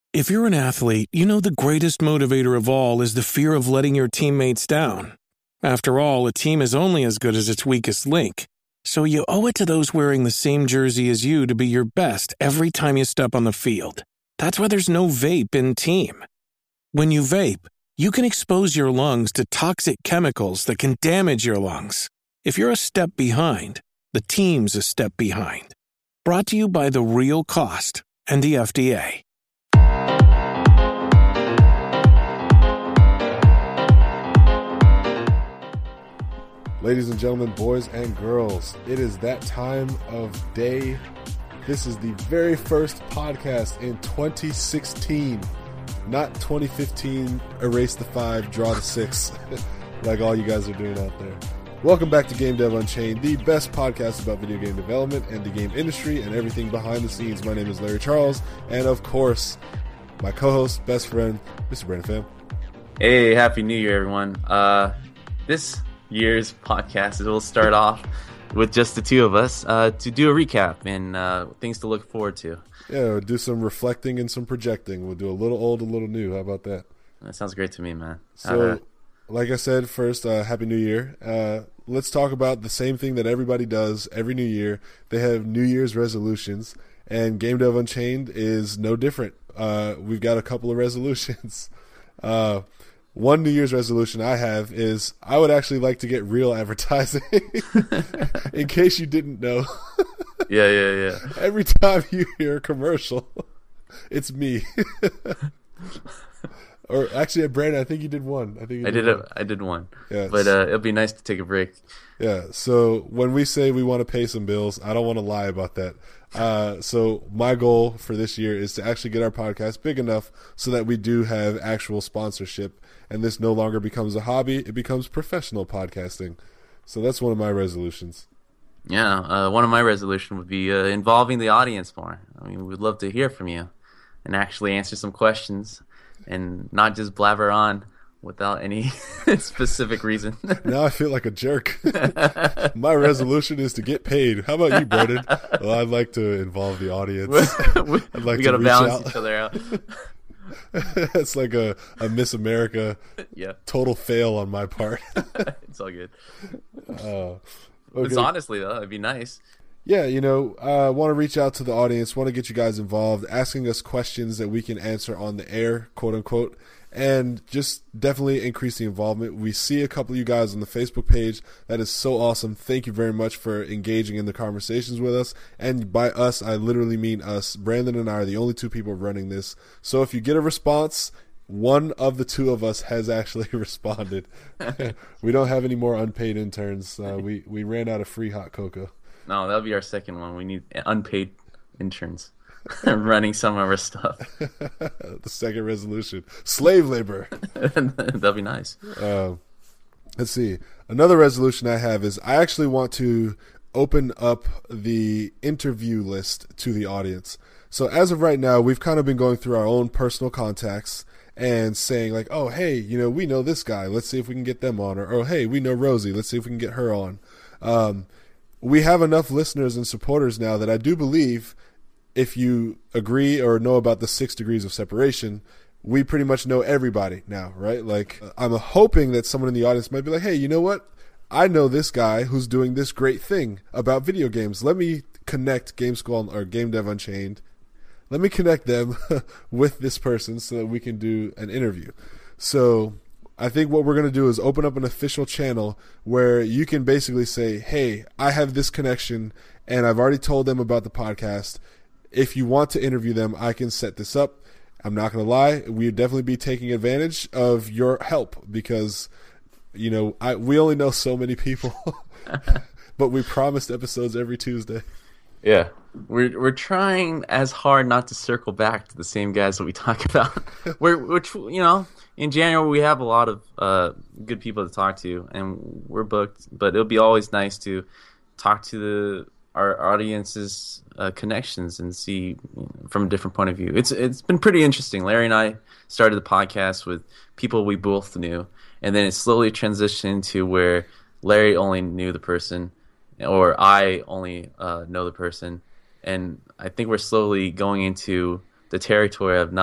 If you're an athlete, you know the greatest motivator of all is the fear of letting your teammates down. After all, a team is only as good as its weakest link. So you owe it to those wearing the same jersey as you to be your best every time you step on the field. That's why there's no vape in team. When you vape, you can expose your lungs to toxic chemicals that can damage your lungs. If you're a step behind, the team's a step behind. Brought to you by The Real Cost and the FDA. Ladies and gentlemen, boys and girls, it is that time of day. This is the very first podcast in 2016, not 2015, erase the 5, draw the 6, like all you guys are doing out there. Welcome back to Game Dev Unchained, the best podcast about video game development and the game industry and everything behind the scenes. My name is Larry Charles, and of course, my co-host, best friend, Mr. Brandon Pham. Hey, Happy New Year, everyone. This year's podcast will start off with just the two of us to do a recap and things to look forward to. Yeah, we'll do some reflecting and some projecting. We'll do a little old, a little new. How about that? That sounds great to me, man. So, like I said, first, Happy New Year. Let's talk about the same thing that everybody does every New Year. They have New Year's resolutions, and Game Dev Unchained is no different. We've got a couple of resolutions. One New Year's resolution I have is I would actually like to get real advertising. In case you didn't know. Yeah. Every time you hear a commercial, it's me. Or actually, Brandon, I think you did one. I did one. Yeah, but it'll be nice to take a break. Yeah. So when we say we want to pay some bills, I don't want to lie about that. So my goal for this year is to actually get our podcast big enough so that we do have actual sponsorship, and this no longer becomes a hobby; it becomes professional podcasting. So that's one of my resolutions. Yeah, one of my resolutions would be involving the audience more. I mean, we'd love to hear from you and actually answer some questions and not just blabber on without any specific reason. Now I feel like a jerk. My resolution is to get paid. How about you, Brendan? Well, I'd like to involve the audience. I'd like we got to balance out. each other out. It's like a Miss America total fail on my part. It's all good. Okay. It's honestly, though, it'd be nice. Yeah, want to reach out to the audience, want to get you guys involved, asking us questions that we can answer on the air, quote unquote, and just definitely increase the involvement. We see a couple of you guys on the Facebook page. That is so awesome. Thank you very much for engaging in the conversations with us. And by us, I literally mean us. Brandon and I are the only two people running this. So if you get a response, one of the two of us has actually responded. We don't have any more unpaid interns. We ran out of free hot cocoa. No, that'll be our second one. We need unpaid interns running some of our stuff. The second resolution. Slave labor. That'll be nice. Let's see. Another resolution I have is I actually want to open up the interview list to the audience. So as of right now, we've kind of been going through our own personal contacts and saying like, oh, hey, we know this guy. Let's see if we can get them on. Or, oh, hey, we know Rosie. Let's see if we can get her on. We have enough listeners and supporters now that I do believe if you agree or know about the 6 degrees of separation, we pretty much know everybody now, right? Like, I'm hoping that someone in the audience might be like, hey, you know what? I know this guy who's doing this great thing about video games. Let me connect Game School or Game Dev Unchained. Let me connect them with this person so that we can do an interview. So I think what we're going to do is open up an official channel where you can basically say, hey, I have this connection and I've already told them about the podcast. If you want to interview them, I can set this up. I'm not going to lie. We'd definitely be taking advantage of your help because, we only know so many people, but we promised episodes every Tuesday. Yeah. We're trying as hard not to circle back to the same guys that we talk about. In January we have a lot of good people to talk to, and we're booked. But it'll be always nice to talk to our audience's connections and see from a different point of view. It's been pretty interesting. Larry and I started the podcast with people we both knew, and then it slowly transitioned to where Larry only knew the person, or I only know the person. And I think we're slowly going into the territory of not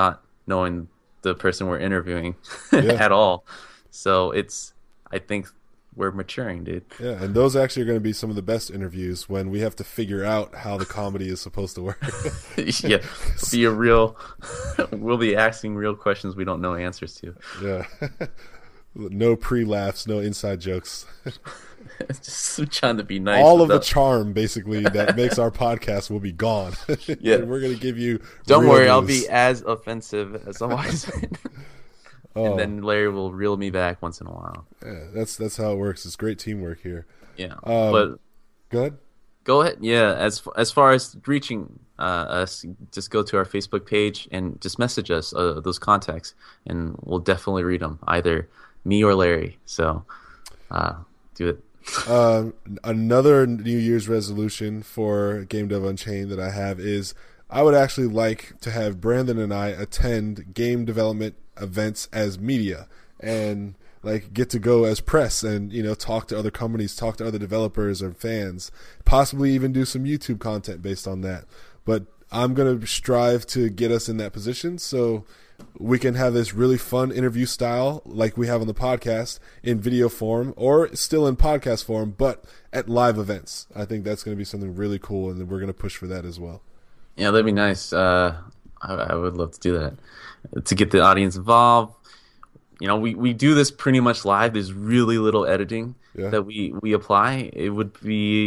knowing the person we're interviewing Yeah. at all. So I think we're maturing, dude. Yeah, and those actually are going to be some of the best interviews when we have to figure out how the comedy is supposed to work. Yeah, we'll be asking real questions we don't know answers to. Yeah. No pre-laughs, no inside jokes. Just trying to be nice. All of the charm, basically, that makes our podcast will be gone. Yeah. And we're going to give you Don't real worry, I'll news. be as offensive as always. Oh. And then Larry will reel me back once in a while. Yeah, that's how it works. It's great teamwork here. Yeah, Go ahead. go ahead. Yeah, as far as reaching us, just go to our Facebook page and just message us those contacts, and we'll definitely read them, either me or Larry. So do it. Another New Year's resolution for Game Dev Unchained that I have is I would actually like to have Brandon and I attend game development events as media and like get to go as press and, you know, talk to other companies, talk to other developers or fans, possibly even do some YouTube content based on that. But I'm going to strive to get us in that position so we can have this really fun interview style like we have on the podcast in video form or still in podcast form, but at live events. I think that's going to be something really cool, and we're going to push for that as well. Yeah, that'd be nice. I would love to do that, to get the audience involved. You know, we do this pretty much live. There's really little editing that we apply. It wouldn't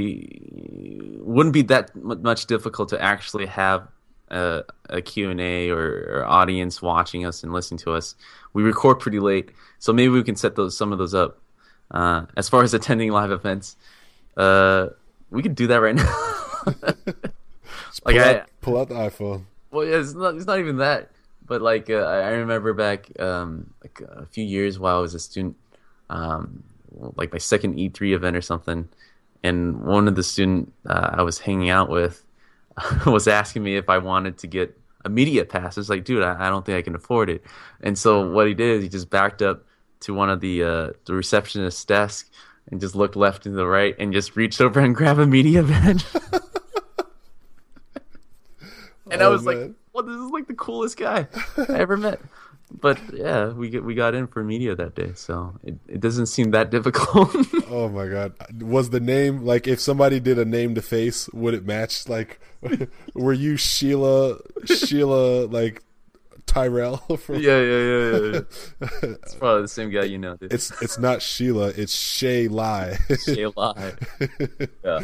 be that much difficult to actually have a Q&A or audience watching us and listening to us. We record pretty late, so maybe we can set some of those up. As far as attending live events, we could do that right now. Pull out the iPhone. Well, yeah, it's not even that. But like I remember back like a few years while I was a student, like my second E3 event or something, and one of the student I was hanging out with was asking me if I wanted to get a media pass. I was like, dude, I don't think I can afford it. And so what he did is he just backed up to one of the receptionist's desk and just looked left and to the right and just reached over and grabbed a media badge. And I was like, well, this is like the coolest guy I ever met. But yeah, we got in for media that day, so it doesn't seem that difficult. Oh my god. Was the name, like, if somebody did a name to face, would it match? Like, were you Sheila like Tyrell from... Yeah. It's probably the same guy, you know. Dude. It's not Sheila, it's Shay Lai. Shay Lai. Yeah.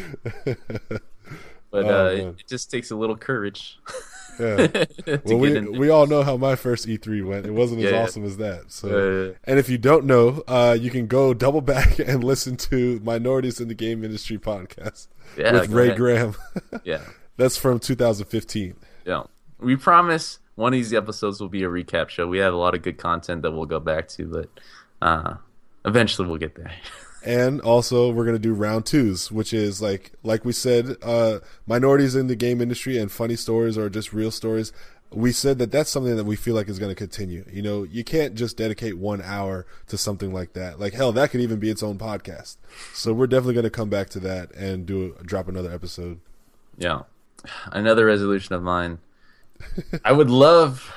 But it just takes a little courage. Yeah. Well, we all know how my first E3 went. It wasn't as awesome as that. So, and if you don't know, you can go double back and listen to Minorities in the Game Industry podcast with Ray Graham. Yeah, that's from 2015. Yeah, we promise one of these episodes will be a recap show. We have a lot of good content that we'll go back to, but eventually we'll get there. And also, we're going to do round twos, which is like we said, minorities in the game industry and funny stories or just real stories. We said that's something that we feel like is going to continue. You know, you can't just dedicate 1 hour to something like that. Like, hell, that could even be its own podcast. So we're definitely going to come back to that and drop another episode. Yeah. Another resolution of mine. I would love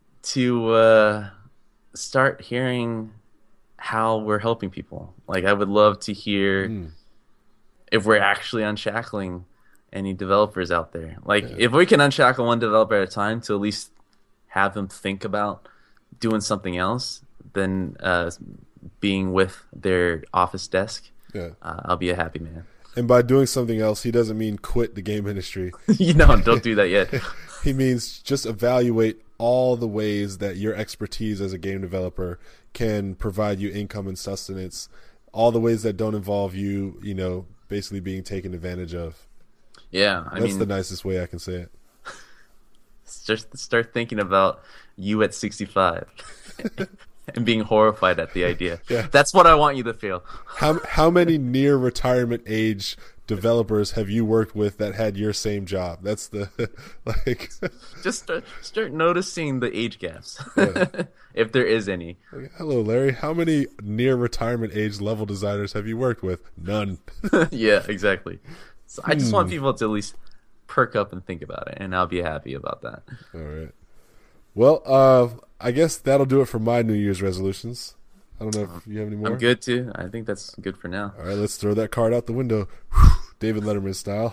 to start hearing how we're helping people. Like, I would love to hear if we're actually unshackling any developers out there. Like, if we can unshackle one developer at a time to at least have them think about doing something else than being with their office desk, I'll be a happy man. And by doing something else, he doesn't mean quit the game industry. Don't do that yet. He means just evaluate all the ways that your expertise as a game developer can provide you income and sustenance, all the ways that don't involve you, you know, basically being taken advantage of. Yeah, that's the nicest way I can say it. Just start thinking about you at 65 and being horrified at the idea. Yeah. That's what I want you to feel. How many near retirement age developers have you worked with that had your same job? That's the like. Just start noticing the age gaps, if there is any. Hello, Larry. How many near retirement age level designers have you worked with? None. Yeah, exactly. So I just want people to at least perk up and think about it, and I'll be happy about that. All right. Well, I guess that'll do it for my New Year's resolutions. I don't know if you have any more. I'm good too. I think that's good for now. All right, let's throw that card out the window. David Letterman style.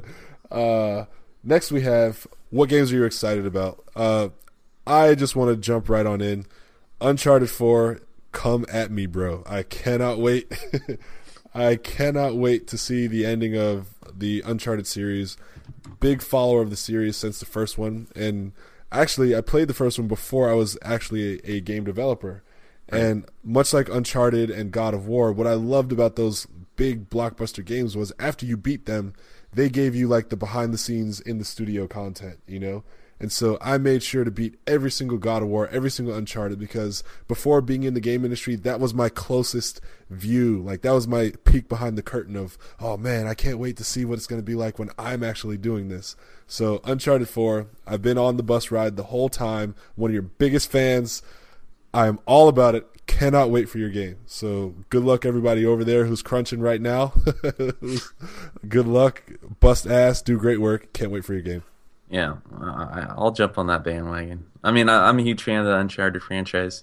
Next we have, what games are you excited about? I just want to jump right on in. Uncharted 4, come at me, bro. I cannot wait. I cannot wait to see the ending of the Uncharted series. Big follower of the series since the first one. And actually, I played the first one before I was actually a game developer. And much like Uncharted and God of War, what I loved about those big blockbuster games was after you beat them, they gave you like the behind the scenes in the studio content, you know? And so I made sure to beat every single God of War, every single Uncharted, because before being in the game industry, that was my closest view. Like, that was my peek behind the curtain of, oh man, I can't wait to see what it's going to be like when I'm actually doing this. So Uncharted 4, I've been on the bus ride the whole time. One of your biggest fans. I'm all about it. Cannot wait for your game. So good luck, everybody over there who's crunching right now. Good luck. Bust ass. Do great work. Can't wait for your game. Yeah, I'll jump on that bandwagon. I mean, I'm a huge fan of the Uncharted franchise.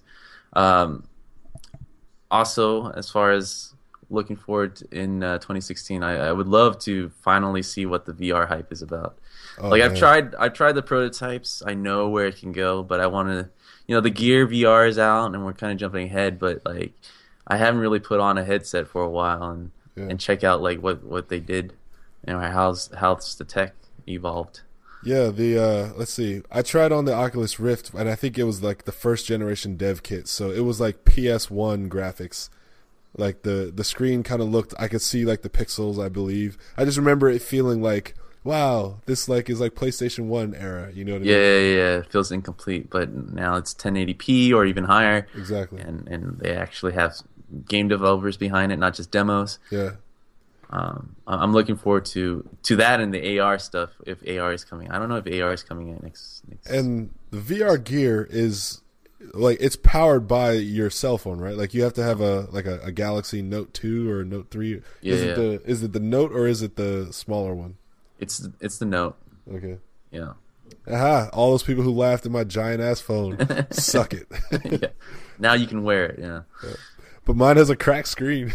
Also, as far as looking forward in 2016, I would love to finally see what the VR hype is about. Oh, like, man. I've tried the prototypes. I know where it can go, but I want to, the Gear VR is out, and we're kind of jumping ahead. But like, I haven't really put on a headset for a while and check out like what they did, how's the tech evolved. Yeah, let's see. I tried on the Oculus Rift, and I think it was like the first generation dev kit. So it was like PS1 graphics. Like the screen kind of looked, I could see like the pixels, I believe. I just remember it feeling like, wow, this like is like PlayStation 1 era, you know what I mean? Yeah, it feels incomplete, but now it's 1080p or even higher. Exactly. And they actually have game developers behind it, not just demos. Yeah. I'm looking forward to that and the AR stuff, if AR is coming. I don't know if AR is coming in next. And the VR gear is like, it's powered by your cell phone, right? Like, you have to have a Galaxy Note 2 or Note 3. Yeah. Is it the Note or is it the smaller one? It's the Note. Okay. Yeah. Aha! All those people who laughed at my giant ass phone, suck it. Yeah. Now you can wear it. Yeah. But mine has a cracked screen.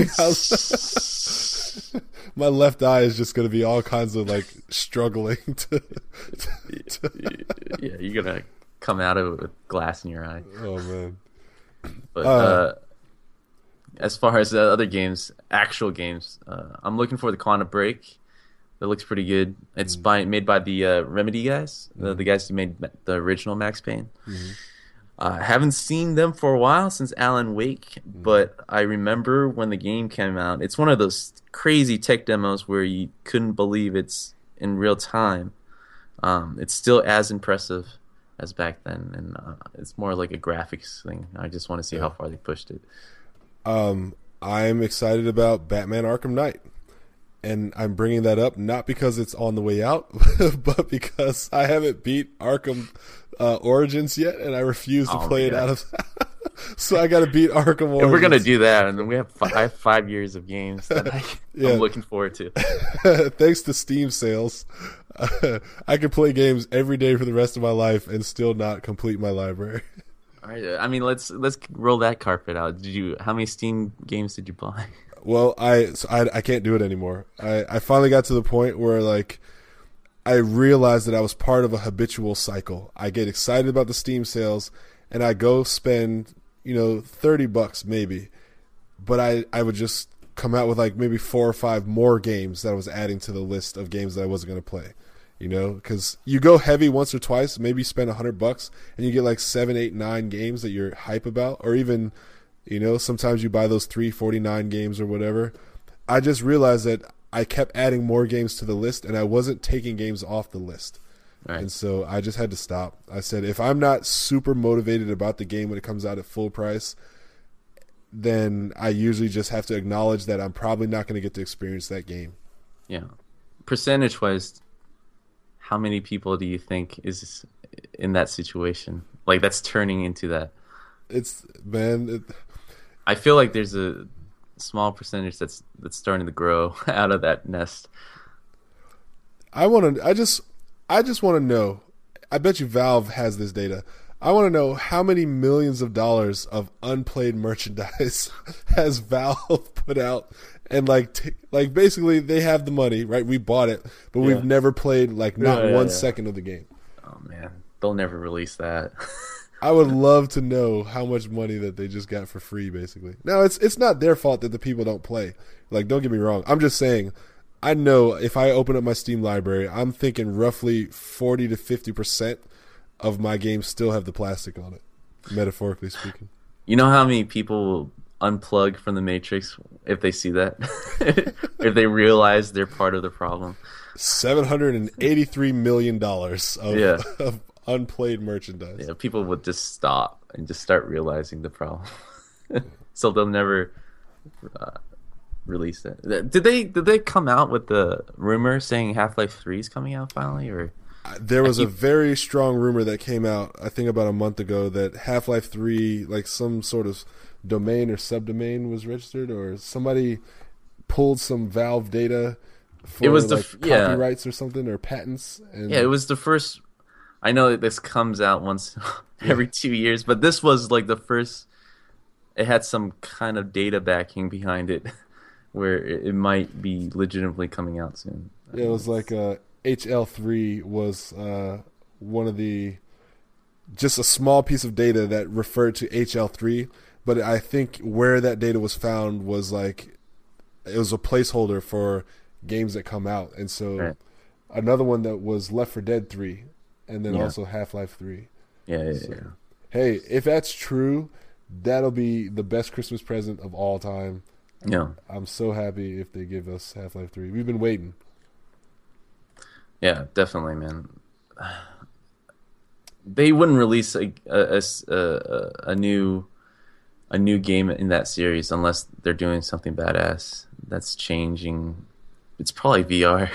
My left eye is just going to be all kinds of like struggling to Yeah, you're gonna come out of it with glass in your eye. Oh man! But as far as other games, actual games, I'm looking for the Quantum Break. That looks pretty good. It's made by the Remedy guys, the guys who made the original Max Payne. Haven't seen them for a while since Alan Wake, but I remember when the game came out. It's one of those crazy tech demos where you couldn't believe it's in real time. It's still as impressive as back then, and it's more like a graphics thing. I just want to see how far they pushed it. I'm excited about Batman Arkham Knight. And I'm bringing that up not because it's on the way out, but because I haven't beat Arkham Origins yet, and I refuse to play it out of. So I got to beat Arkham Origins. And we're gonna do that, and then we have 5 years of games that I'm looking forward to. Thanks to Steam sales, I can play games every day for the rest of my life and still not complete my library. All right, I mean, let's roll that carpet out. How many Steam games did you buy? Well, I can't do it anymore. I finally got to the point where like I realized that I was part of a habitual cycle. I get excited about the Steam sales and I go spend, $30 maybe. But I would just come out with like maybe 4 or 5 more games that I was adding to the list of games that I wasn't going to play. Because you go heavy once or twice, maybe you spend $100 and you get like 7, 8, 9 games that you're hype about, or even sometimes you buy those $3.49 games or whatever. I just realized that I kept adding more games to the list and I wasn't taking games off the list. Right. And so I just had to stop. I said, if I'm not super motivated about the game when it comes out at full price, then I usually just have to acknowledge that I'm probably not going to get to experience that game. Yeah. Percentage-wise, how many people do you think is in that situation? Like, that's turning into that? I feel like there's a small percentage that's starting to grow out of that nest. I just want to know. I bet you Valve has this data. I want to know how many millions of dollars of unplayed merchandise has Valve put out, and like basically they have the money, right? We bought it, but we've never played like not 1 second of the game. Oh man, they'll never release that. I would love to know how much money that they just got for free, basically. Now it's not their fault that the people don't play. Like, don't get me wrong. I'm just saying, I know if I open up my Steam library, I'm thinking roughly 40 to 50% of my games still have the plastic on it, metaphorically speaking. You know how many people will unplug from the Matrix if they see that? If they realize they're part of the problem. $783 million of unplayed merchandise. Yeah, people would just stop and just start realizing the problem. So they'll never release it. Did they come out with the rumor saying Half-Life 3 is coming out finally, or? There was a very strong rumor that came out, I think about a month ago, that Half-Life 3, like some sort of domain or subdomain was registered, or somebody pulled some Valve data for copyrights or something, or patents. And it was the first. I know that this comes out once every 2 years, but this was like the first. It had some kind of data backing behind it, where it might be legitimately coming out soon. Yeah, it was like HL3 was one of just a small piece of data that referred to HL3, but I think where that data was found was like it was a placeholder for games that come out, and so another one that was Left 4 Dead 3, and then also Half-Life 3. Yeah. Hey, if that's true, that'll be the best Christmas present of all time. Yeah, I'm so happy if they give us Half-Life 3. We've been waiting. Yeah, definitely, man. They wouldn't release a new game in that series unless they're doing something badass that's changing. It's probably VR.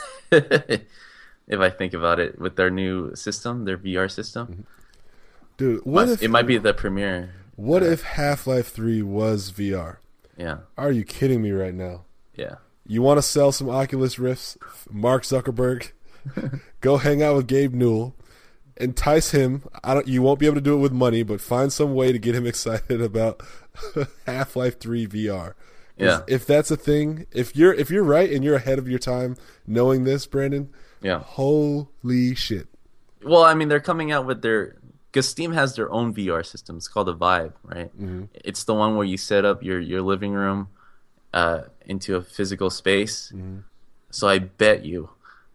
If I think about it, with their new system, their VR system. Dude, it might be the premiere. What if Half-Life 3 was VR? Yeah. Are you kidding me right now? Yeah. You want to sell some Oculus Rifts? Mark Zuckerberg, go hang out with Gabe Newell, entice him. You won't be able to do it with money, but find some way to get him excited about Half-Life 3 VR. Yeah. If that's a thing, if you're right and you're ahead of your time knowing this, Brandon. Yeah. Holy shit. Well, I mean, they're coming out with because Steam has their own VR system. It's called the Vive, right? Mm-hmm. It's the one where you set up your living room into a physical space. Mm-hmm. So I bet you,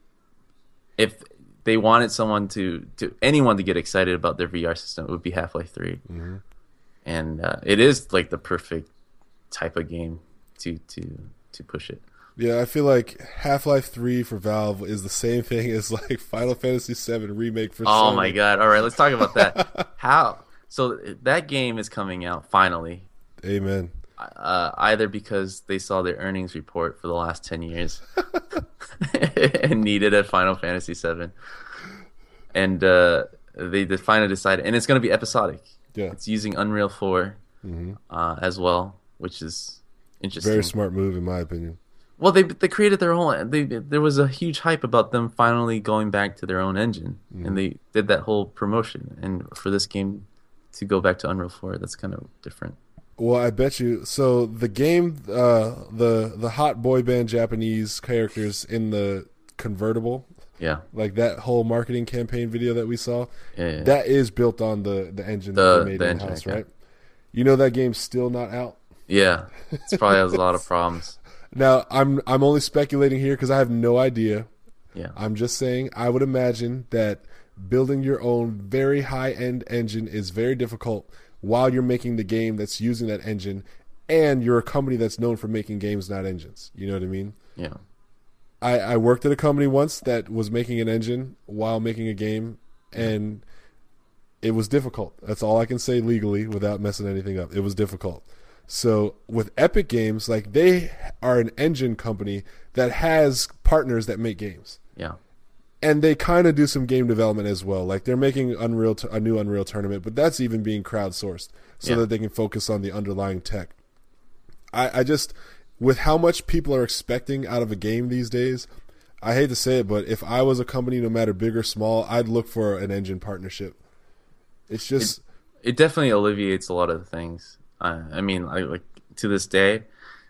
if they wanted someone anyone to get excited about their VR system, it would be Half-Life 3. Mm-hmm. And it is like the perfect type of game to push it. Yeah, I feel like Half-Life 3 for Valve is the same thing as like Final Fantasy VII Remake for Sony. Oh my god. All right, let's talk about that. How? So that game is coming out finally. Amen. Either because they saw their earnings report for the last 10 years and needed a Final Fantasy VII. And they finally decided, and it's going to be episodic. Yeah. It's using Unreal 4 as well, which is interesting. Very smart move, in my opinion. Well, they created their own. There was a huge hype about them finally going back to their own engine, and they did that whole promotion. And for this game to go back to Unreal 4, that's kind of different. Well, I bet you. So the game, the hot boy band Japanese characters in the convertible, like that whole marketing campaign video that we saw, that is built on the engine that they made in-house, right? You know that game's still not out? Yeah, it probably has a lot of problems. Now, I'm only speculating here because I have no idea. Yeah. I'm just saying I would imagine that building your own very high-end engine is very difficult while you're making the game that's using that engine, and you're a company that's known for making games, not engines. You know what I mean? Yeah. I worked at a company once that was making an engine while making a game, and it was difficult. That's all I can say legally without messing anything up. It was difficult. So with Epic Games, like they are an engine company that has partners that make games. Yeah. And they kind of do some game development as well. Like they're making a new Unreal Tournament, but that's even being crowdsourced so that they can focus on the underlying tech. I just, with how much people are expecting out of a game these days, I hate to say it, but if I was a company, no matter big or small, I'd look for an engine partnership. It's just it definitely alleviates a lot of the things. I mean, like to this day,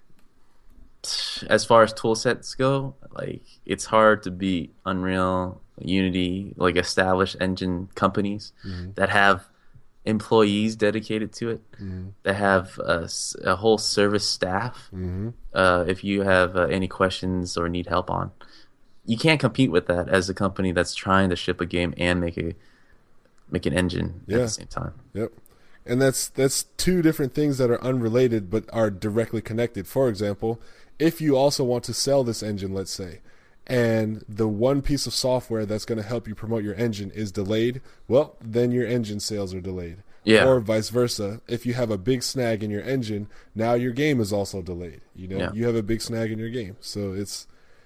as far as tool sets go, like it's hard to beat Unreal, Unity, like established engine companies that have employees dedicated to it, that have a whole service staff. If you have any questions or need help on, you can't compete with that as a company that's trying to ship a game and make an engine at the same time. Yep. And that's two different things that are unrelated but are directly connected. For example, if you also want to sell this engine, let's say, and the one piece of software that's going to help you promote your engine is delayed, well, then your engine sales are delayed. Yeah. Or vice versa. If you have a big snag in your engine, now your game is also delayed. You have a big snag in your game. So it's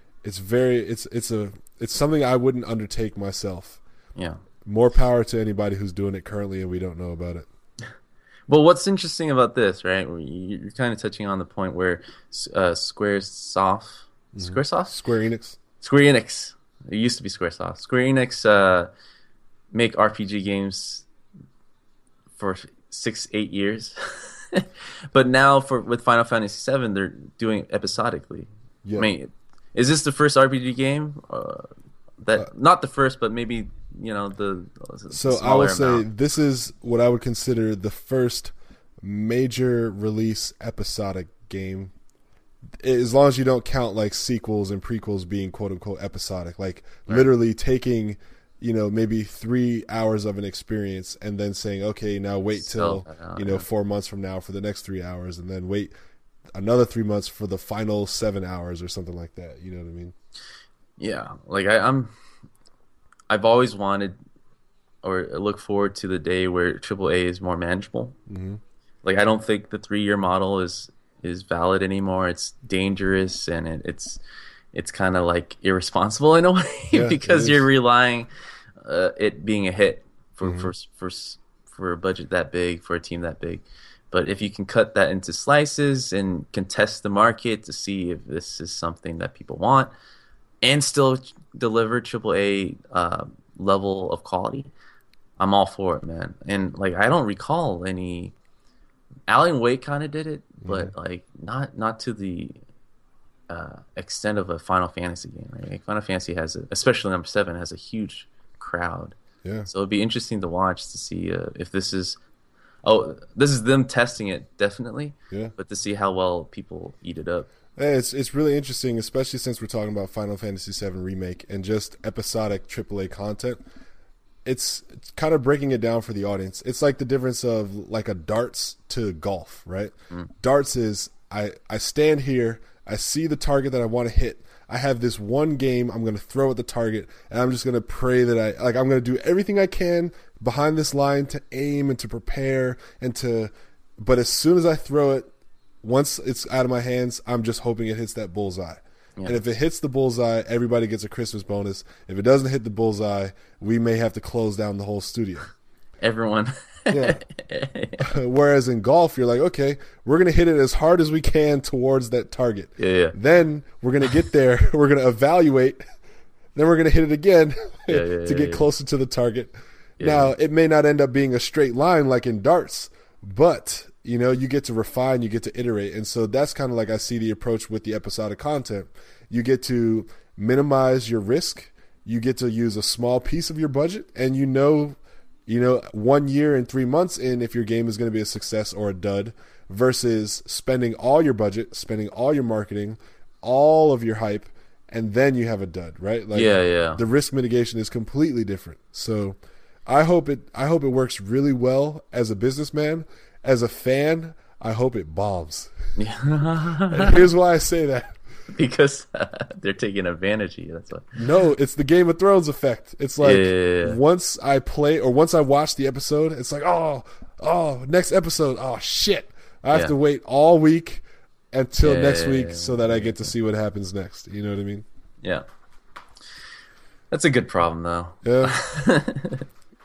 something I wouldn't undertake myself. Yeah. More power to anybody who's doing it currently and we don't know about it. Well, what's interesting about this, right? You're kind of touching on the point where Square Enix. It used to be Squaresoft. Square Enix make RPG games for 6-8 years, but now with Final Fantasy VII, they're doing episodically. Yeah. I mean, is this the first RPG game not the first, but maybe the so I would say this is what I would consider the first major release episodic game, as long as you don't count like sequels and prequels being quote unquote episodic, like literally taking maybe 3 hours of an experience and then saying, okay, now wait till 4 months from now for the next 3 hours, and then wait another 3 months for the final 7 hours or something like that. You know what I mean? Yeah, like I've always wanted or look forward to the day where AAA is more manageable. Like I don't think the 3-year model is valid anymore. It's dangerous and it's kind of like irresponsible in a way because you're relying it being a hit for a budget that big, for a team that big. But if you can cut that into slices and can test the market to see if this is something that people want and still deliver AAA level of quality, I'm all for it, man. And like I don't recall any. Alan Wake kind of did it, but like not to the extent of a Final Fantasy game. Right? Like Final Fantasy especially number 7, has a huge crowd. Yeah. So it'd be interesting to watch to see if this is them testing it definitely. Yeah. But to see how well people eat it up. Hey, it's really interesting, especially since we're talking about Final Fantasy VII Remake and just episodic AAA content. It's kind of breaking it down for the audience. It's like the difference of like a darts to golf, right? Darts is I stand here, I see the target that I want to hit. I have this one game I'm going to throw at the target, and I'm just going to pray that I'm going to do everything I can behind this line to aim and to prepare but as soon as I throw it, once it's out of my hands, I'm just hoping it hits that bullseye. Yeah. And if it hits the bullseye, everybody gets a Christmas bonus. If it doesn't hit the bullseye, we may have to close down the whole studio. Everyone. Yeah. Whereas in golf, you're like, okay, we're going to hit it as hard as we can towards that target. Yeah. Then we're going to get there. We're going to evaluate. Then we're going to hit it again to get closer to the target. Yeah. Now, it may not end up being a straight line like in darts, but you get to refine, you get to iterate. And so that's kind of like I see the approach with the episodic content. You get to minimize your risk. You get to use a small piece of your budget, and 1 year and 3 months in if your game is going to be a success or a dud, versus spending all your budget, spending all your marketing, all of your hype, and then you have a dud, right? Like, the risk mitigation is completely different. So I hope it works really well as a businessman. As a fan, I hope it bombs. And here's why I say that. Because they're taking advantage of you. That's why. No, it's the Game of Thrones effect. It's like once I play or once I watch the episode, it's like, oh, next episode. Oh, shit. I have to wait all week until next week so that I get to see what happens next. You know what I mean? Yeah. That's a good problem, though. Yeah.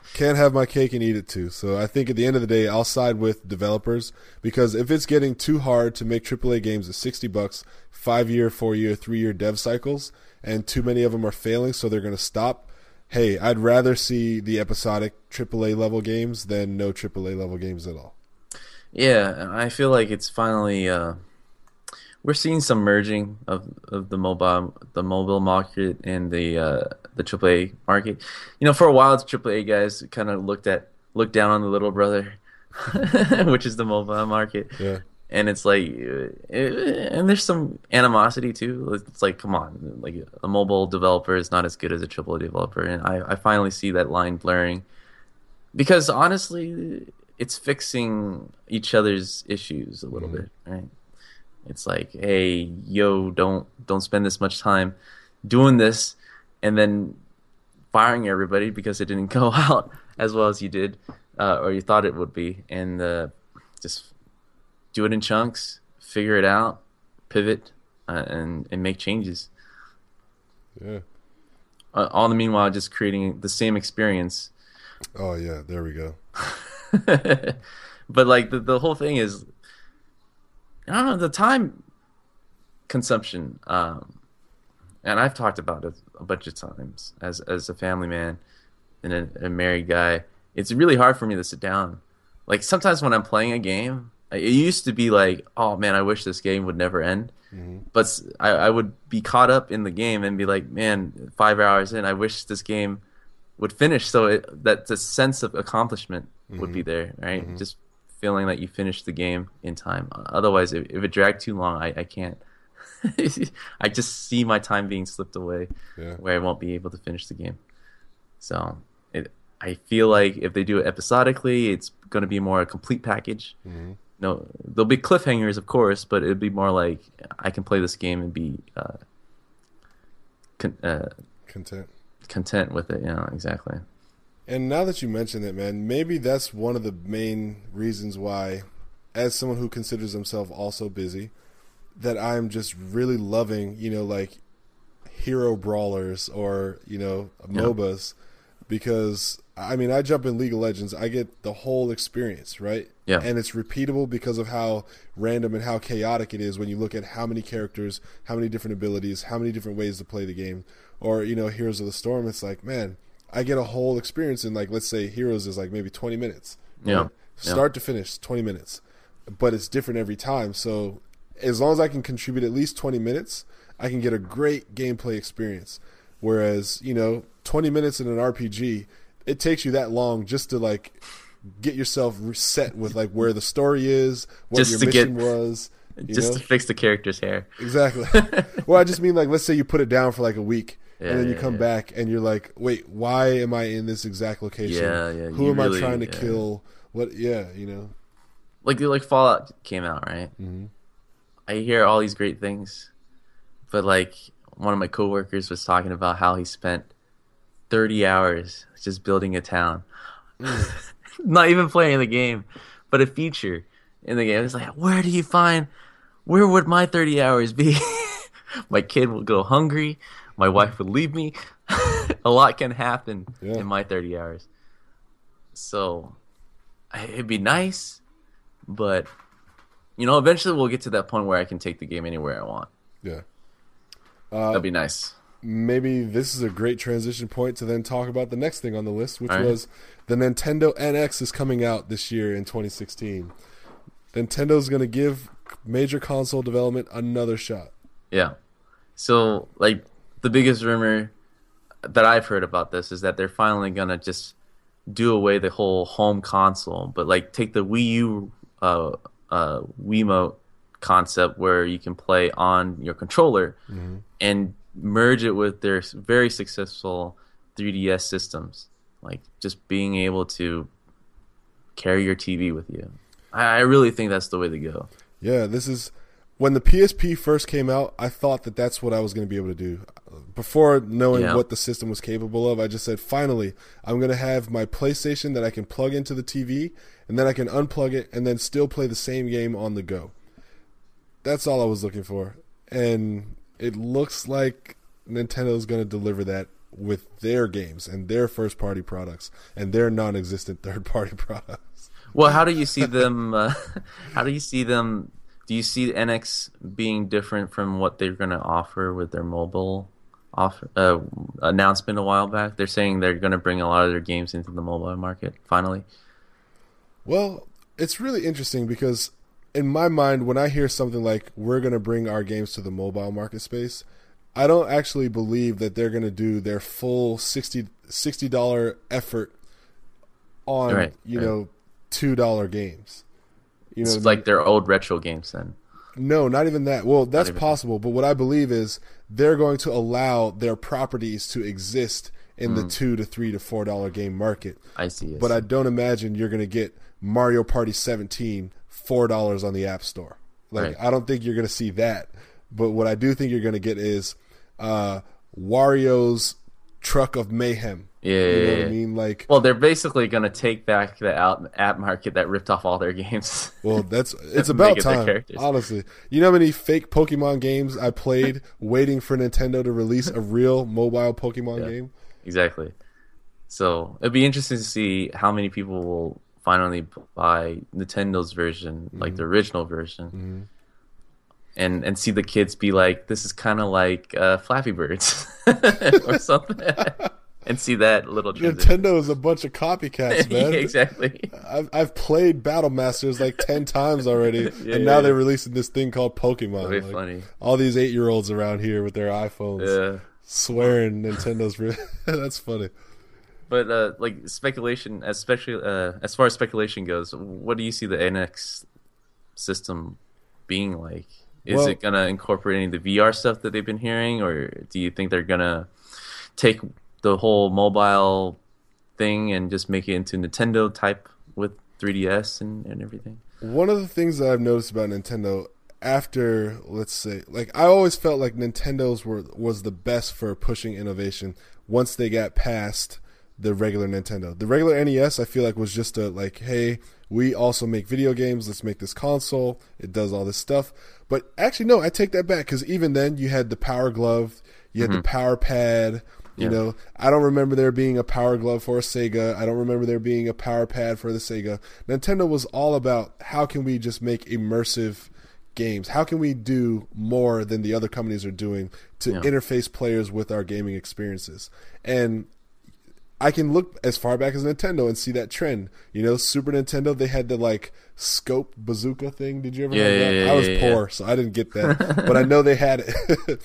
Can't have my cake and eat it too. So I think at the end of the day, I'll side with developers, because if it's getting too hard to make AAA games at $60, 5-year, 4-year, 3-year dev cycles, and too many of them are failing, so they're going to stop. Hey, I'd rather see the episodic AAA level games than no AAA level games at all. Yeah, I feel like it's finally we're seeing some merging of the mobile market and the AAA market. You know, for a while, the AAA guys kind of looked down on the little brother, which is the mobile market. Yeah. And it's like, and there's some animosity too. It's like, come on, like a mobile developer is not as good as a AAA developer, and I finally see that line blurring, because honestly, it's fixing each other's issues a little bit, right? It's like, hey, yo, don't spend this much time doing this, and then firing everybody because it didn't go out as well as you did, or you thought it would be, and just do it in chunks, figure it out, pivot, and make changes. Yeah. All the meanwhile, just creating the same experience. Oh yeah, there we go. But like the whole thing is, I don't know, the time consumption. And I've talked about it a bunch of times as a family man and a married guy. It's really hard for me to sit down. Like sometimes when I'm playing a game, it used to be like, oh man, I wish this game would never end. Mm-hmm. But I would be caught up in the game and be like, man, 5 hours in, I wish this game would finish, so that the sense of accomplishment would be there, right? Mm-hmm. Just feeling that you finished the game in time. Otherwise, if it dragged too long, I can't. I just see my time being slipped away, where I won't be able to finish the game. So I feel like if they do it episodically, it's going to be more a complete package. Mm-hmm. No, there'll be cliffhangers, of course, but it'd be more like I can play this game and be content with it. Yeah, exactly. And now that you mention it, man, maybe that's one of the main reasons why, as someone who considers himself also busy, that I'm just really loving, like hero brawlers or, MOBAs, because I mean, I jump in League of Legends, I get the whole experience, right? Yeah. And it's repeatable because of how random and how chaotic it is when you look at how many characters, how many different abilities, how many different ways to play the game. Or, Heroes of the Storm, it's like, man, I get a whole experience in, like, let's say Heroes is like maybe 20 minutes. Right? Yeah. Start to finish, 20 minutes. But it's different every time. So as long as I can contribute at least 20 minutes, I can get a great gameplay experience. Whereas, 20 minutes in an RPG, it takes you that long just to, like, get yourself reset with, like, where the story is, what just your mission was. Just to fix the character's hair. Exactly. Well, I just mean, like, let's say you put it down for, like, a week, and then you come back, and you're like, wait, why am I in this exact location? Yeah. Who am I trying to kill? What? Yeah, Like Fallout came out, right? Mm-hmm. I hear all these great things, but, like, one of my coworkers was talking about how he spent 30 hours just building a town. Not even playing the game, but a feature in the game. It's like, where would my 30 hours be? My kid will go hungry. My wife would leave me. A lot can happen in my 30 hours. So it'd be nice, but, eventually we'll get to that point where I can take the game anywhere I want. Yeah. That'd be nice. Maybe this is a great transition point to then talk about the next thing on the list, which was the Nintendo NX is coming out this year in 2016. Nintendo's going to give major console development another shot. Yeah. So, like, the biggest rumor that I've heard about this is that they're finally going to just do away the whole home console, but, like, take the Wii U Wiimote concept where you can play on your controller and merge it with their very successful 3DS systems, like just being able to carry your TV with you. I really think that's the way to go. Yeah, this is when the PSP first came out, I thought that that's what I was going to be able to do. Before knowing what the system was capable of, I just said, finally, I'm going to have my PlayStation that I can plug into the TV, and then I can unplug it and then still play the same game on the go. That's all I was looking for. And it looks like Nintendo's going to deliver that with their games and their first-party products and their non-existent third-party products. Well, how do you see them? How do you see them? Do you see NX being different from what they're going to offer with their mobile announcement a while back? They're saying they're going to bring a lot of their games into the mobile market finally. Well, it's really interesting because in my mind, when I hear something like we're going to bring our games to the mobile market space, I don't actually believe that they're going to do their full $60 effort on $2 games. It's like their old retro games then. No, not even that. Well, that's possible, but what I believe is they're going to allow their properties to exist in the $2 to $3 to $4 game market. I see. But I don't imagine you're going to get Mario Party 17 $4 on the App Store. I don't think you're going to see that. But what I do think you're going to get is Wario's Truck of Mayhem. Yeah, you know what I mean? Well, they're basically going to take back the app market that ripped off all their games. Well, it's about time, honestly. You know how many fake Pokemon games I played waiting for Nintendo to release a real mobile Pokemon game? Exactly. So it'd be interesting to see how many people will finally buy Nintendo's version, like the original version, and see the kids be like, "This is kind of like Flappy Birds," or something, and see that little transition. Nintendo is a bunch of copycats, man. Exactly. I've played Battle Masters like 10 times already, and now they're releasing this thing called Pokemon. That'd be funny. All these 8-year-olds around here with their iPhones swearing Nintendo's real. That's funny. But speculation, especially as far as speculation goes, what do you see the NX system being like? Is it gonna incorporate any of the VR stuff that they've been hearing, or do you think they're gonna take the whole mobile thing and just make it into Nintendo type with 3DS and everything? One of the things that I've noticed about Nintendo after, let's say, I always felt like Nintendo's was the best for pushing innovation once they got past the regular Nintendo. The regular NES, I feel like, was just hey, we also make video games. Let's make this console. It does all this stuff. But actually, no, I take that back, because even then you had the Power Glove, you had the Power Pad. You know, I don't remember there being a Power Glove for a Sega. I don't remember there being a Power Pad for the Sega. Nintendo was all about how can we just make immersive games? How can we do more than the other companies are doing to interface players with our gaming experiences? And I can look as far back as Nintendo and see that trend. You know, Super Nintendo, they had the scope bazooka thing. Did you ever have that? Yeah, I was poor, so I didn't get that. But I know they had it.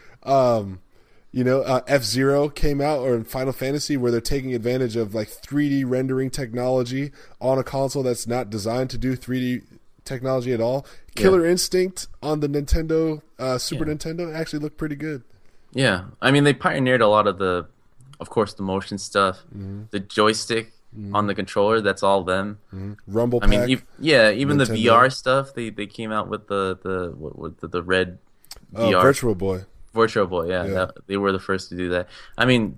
F-Zero came out, or in Final Fantasy, where they're taking advantage of 3D rendering technology on a console that's not designed to do 3D technology at all. Killer Instinct on the Nintendo, Super Nintendo actually looked pretty good. Yeah. I mean, they pioneered a lot of of course, the motion stuff, the joystick on the controller, that's all them. Rumble Pack. I mean, even Nintendo. The VR stuff, they came out with the red VR. Virtual Boy. Virtual Boy, they were the first to do that. I mean,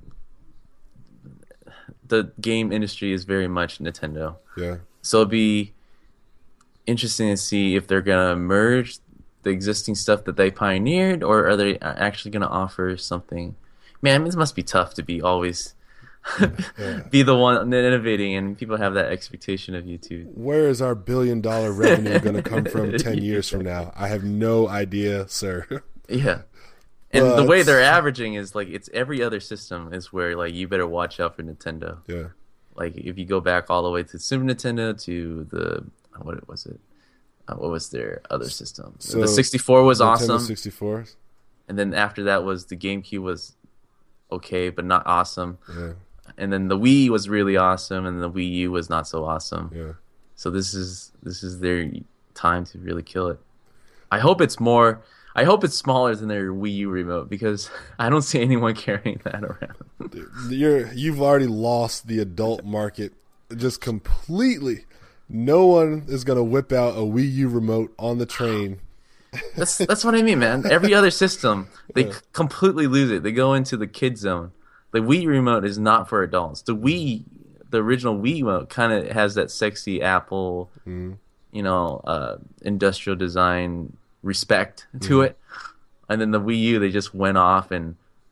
the game industry is very much Nintendo. Yeah. So it'd be interesting to see if they're going to merge the existing stuff that they pioneered, or are they actually going to offer something. Man, it must be tough to be always be the one innovating, and people have that expectation of you too. Where is our $1 billion revenue going to come from 10 years from now? I have no idea, sir. Yeah. And the way they're averaging is it's every other system is where you better watch out for Nintendo. Yeah. If you go back all the way to Super Nintendo to the what was it? What was their other system? So the 64 was Nintendo awesome. 64. And then after that was the GameCube was okay, but not awesome. Yeah. And then the Wii was really awesome, and the Wii U was not so awesome. Yeah. So this is their time to really kill it. I hope it's smaller than their Wii U remote, because I don't see anyone carrying that around. You've already lost the adult market just completely. No one is going to whip out a Wii U remote on the train. That's what I mean, man. Every other system, they completely lose it. They go into the kid zone. The Wii remote is not for adults. The original Wii remote kind of has that sexy Apple, industrial design respect to it. And then the Wii U, they just went off and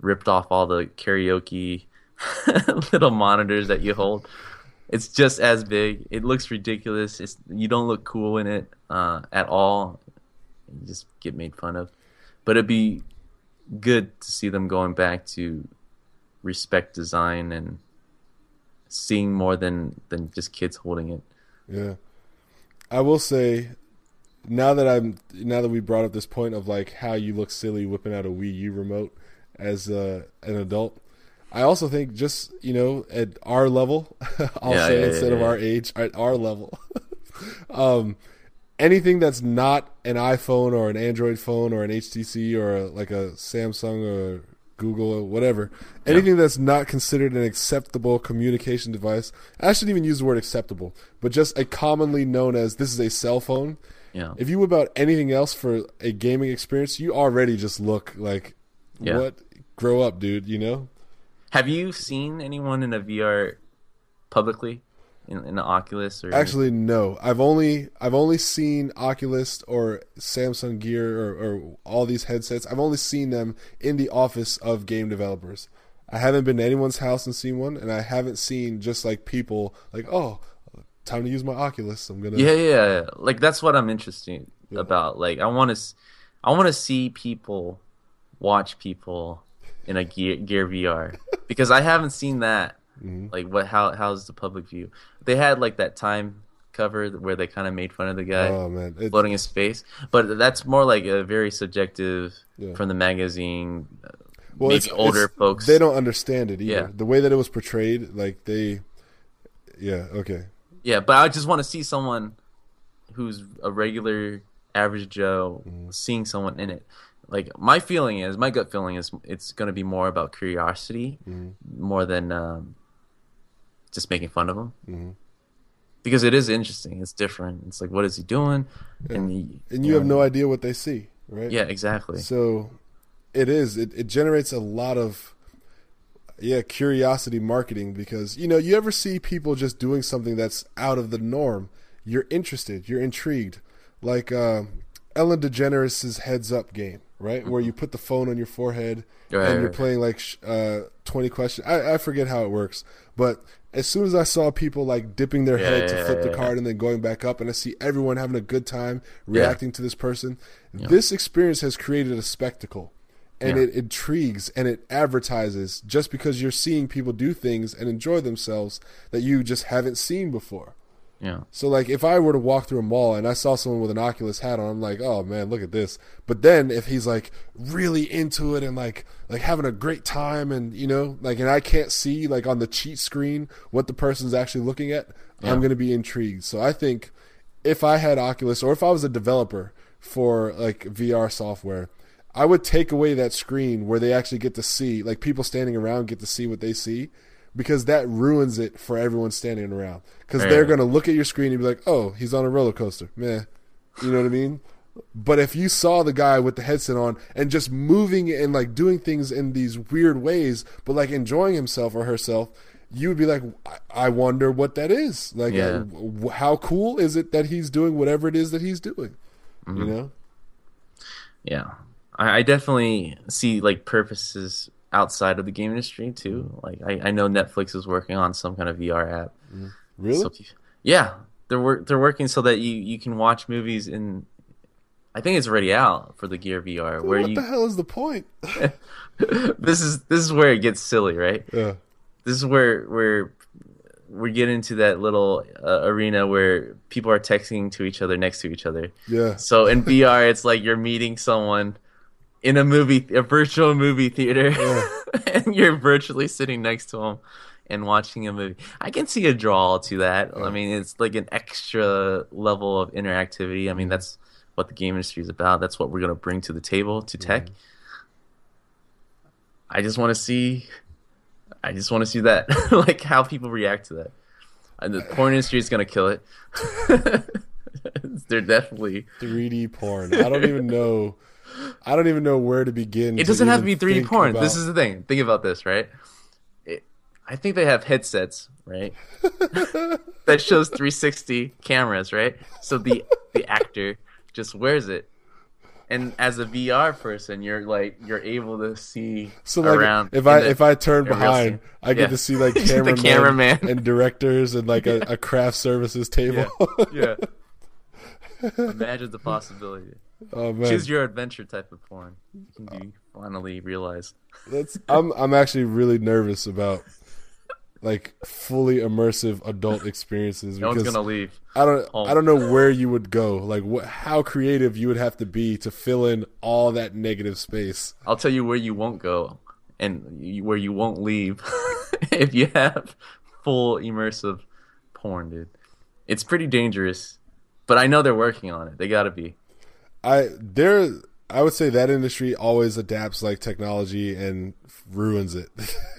ripped off all the karaoke little monitors that you hold. It's just as big. It looks ridiculous. You don't look cool in it at all. You just get made fun of. But it'd be good to see them going back to respect design and seeing more than just kids holding it. Yeah. I will say, now that we brought up this point of like how you look silly whipping out a Wii U remote as an adult, I also think just, at our level, instead of our age, at our level, anything that's not an iPhone or an Android phone or an HTC or like a Samsung or Google or whatever, anything that's not considered an acceptable communication device, I shouldn't even use the word acceptable, but just a commonly known as this is a cell phone. Yeah. If you whip out anything else for a gaming experience, you already just look like, what? Grow up, dude, Have you seen anyone in a VR publicly in the Oculus? Or Actually, no. I've only seen Oculus or Samsung Gear or all these headsets. I've only seen them in the office of game developers. I haven't been to anyone's house and seen one, and I haven't seen just like people like, oh, time to use my Oculus. I'm gonna. Yeah. Like that's what I'm interested about. Like I want to see people watch people in a Gear VR because I haven't seen that. Mm-hmm. Like how's the public view? They had like that Time cover where they kind of made fun of the guy floating in space, but that's more like a very subjective from the magazine. Well, maybe older folks, they don't understand it either. Yeah. The way that it was portrayed, like okay. Yeah, but I just want to see someone who's a regular average Joe seeing someone in it. Like my gut feeling is it's going to be more about curiosity more than just making fun of him. Because it is interesting. It's different. It's like, what is he doing? Yeah. And you have no idea what they see, right? Yeah, exactly. So it generates a lot of curiosity marketing because, you ever see people just doing something that's out of the norm. You're interested. You're intrigued. Like Ellen DeGeneres' Heads Up game, right? Where you put the phone on your forehead and you're playing like 20 questions. I forget how it works. But as soon as I saw people like dipping their head to flip the card and then going back up, and I see everyone having a good time reacting to this person, this experience has created a spectacle. And it intrigues and it advertises just because you're seeing people do things and enjoy themselves that you just haven't seen before. Yeah. So like if I were to walk through a mall and I saw someone with an Oculus hat on, I'm like, oh man, look at this. But then if he's like really into it and like having a great time and and I can't see like on the cheat screen what the person's actually looking at, I'm going to be intrigued. So I think if I had Oculus or if I was a developer for like VR software, I would take away that screen where they actually get to see, like people standing around get to see what they see, because that ruins it for everyone standing around. Because they're going to look at your screen and be like, oh, he's on a roller coaster. Meh. You know what I mean? But if you saw the guy with the headset on and just moving and like doing things in these weird ways, but like enjoying himself or herself, you would be like, I wonder what that is. Like, how cool is it that he's doing whatever it is that he's doing? Yeah. I definitely see like purposes outside of the game industry too. Like I know Netflix is working on some kind of VR app. Really? So they're working so that you can watch movies in. I think it's already out for the Gear VR. Well, what the hell is the point? This is where it gets silly, right? Yeah. This is where we get into that little arena where people are texting to each other next to each other. Yeah. So in VR, it's like you're meeting someone in a virtual movie theater, and you're virtually sitting next to them and watching a movie. I can see a draw to that. I mean, it's like an extra level of interactivity. I mean, that's what the game industry is about. That's what we're going to bring to the table, to tech. I just want to see that, like how people react to that. And the porn industry is going to kill it. They're definitely 3D porn. I don't even know where to begin. It doesn't have to be 3D porn. This is the thing. Think about this, right? I think they have headsets, right? that shows 360 cameras, right? So the actor just wears it and as a VR person, you're able to see So like around. if I turn in real behind, scene. I get Yeah. to see like The cameramen cameraman. and directors and like a craft services table. Yeah. Imagine the possibility. Oh man, Choose your adventure type of porn. You can be finally realized. I'm actually really nervous about like fully immersive adult experiences No one's because gonna leave. I home. don't know where you would go. Like how creative you would have to be to fill in all that negative space. I'll tell you where you won't go and where you won't leave if you have full immersive porn, dude. It's pretty dangerous, but I know they're working on it. They gotta be. I would say that industry always adapts like technology and ruins it.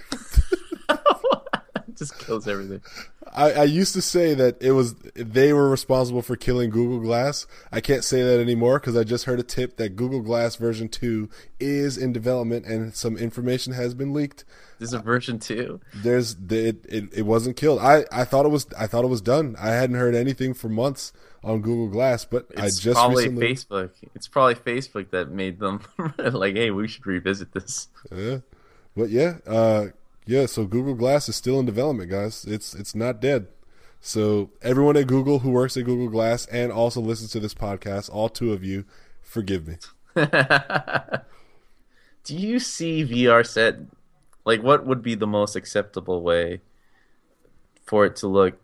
It just kills everything. I used to say that they were responsible for killing Google Glass. I can't say that anymore because I just heard a tip that Google Glass version 2 is in development and some information has been leaked. There's a version 2. It wasn't killed. I thought it was done. I hadn't heard anything for months on Google Glass, but It's I just probably recently Facebook. It's probably Facebook that made them like, hey, we should revisit this. Yeah. But yeah, so Google Glass is still in development, guys. It's not dead. So everyone at Google who works at Google Glass and also listens to this podcast, all two of you, forgive me. Do you see VR set? Like, what would be the most acceptable way for it to look?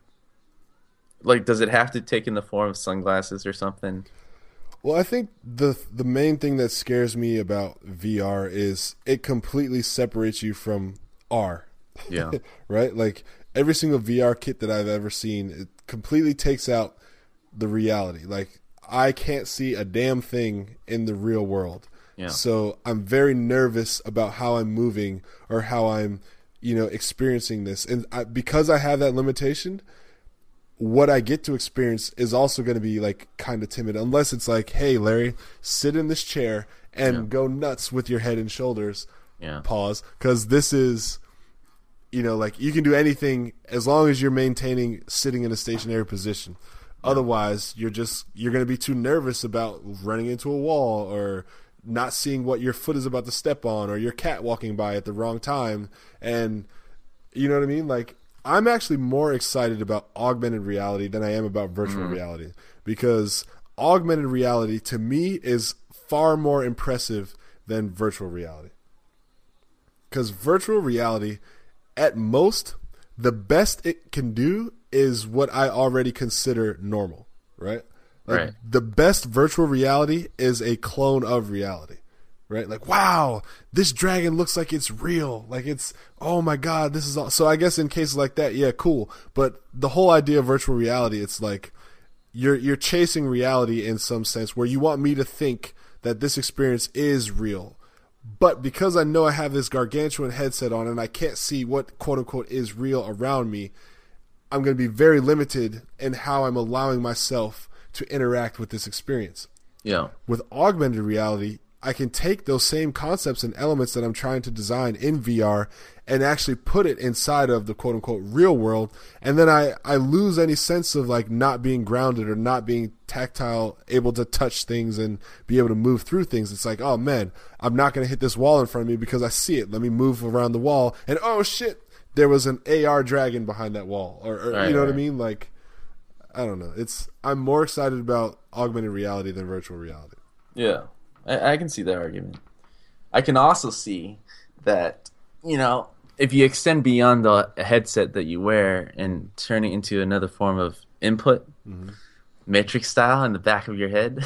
Like, does it have to take in the form of sunglasses or something? Well, I think the main thing that scares me about VR is it completely separates you from R. Yeah. Right? Like every single VR kit that I've ever seen, it completely takes out the reality. Like I can't see a damn thing in the real world. Yeah. So I'm very nervous about how I'm moving or how I'm, experiencing this. And because I have that limitation, what I get to experience is also going to be like kind of timid, unless it's like, hey, Larry, sit in this chair and go nuts with your head and shoulders. Yeah. Pause. Because this is, like you can do anything as long as you're maintaining sitting in a stationary position. Yeah. Otherwise, you're going to be too nervous about running into a wall or not seeing what your foot is about to step on or your cat walking by at the wrong time. And you know what I mean? Like, I'm actually more excited about augmented reality than I am about virtual reality, because augmented reality to me is far more impressive than virtual reality. Because virtual reality, at most, the best it can do is what I already consider normal, right? Like, right. The best virtual reality is a clone of reality. Right? Like, wow, this dragon looks like it's real. Like it's, oh my God, this is all. So I guess in cases like that, yeah, cool. But the whole idea of virtual reality, it's like you're chasing reality in some sense where you want me to think that this experience is real. But because I know I have this gargantuan headset on and I can't see what quote unquote is real around me, I'm going to be very limited in how I'm allowing myself to interact with this experience. Yeah. With augmented reality, I can take those same concepts and elements that I'm trying to design in VR and actually put it inside of the quote unquote real world. And then I lose any sense of like not being grounded or not being tactile, able to touch things and be able to move through things. It's like, oh man, I'm not going to hit this wall in front of me because I see it. Let me move around the wall. And oh shit, there was an AR dragon behind that wall. Or right, you know right. what I mean? Like, I don't know. I'm more excited about augmented reality than virtual reality. Yeah. I can see that argument. I can also see that, if you extend beyond the headset that you wear and turn it into another form of input, Matrix style in the back of your head.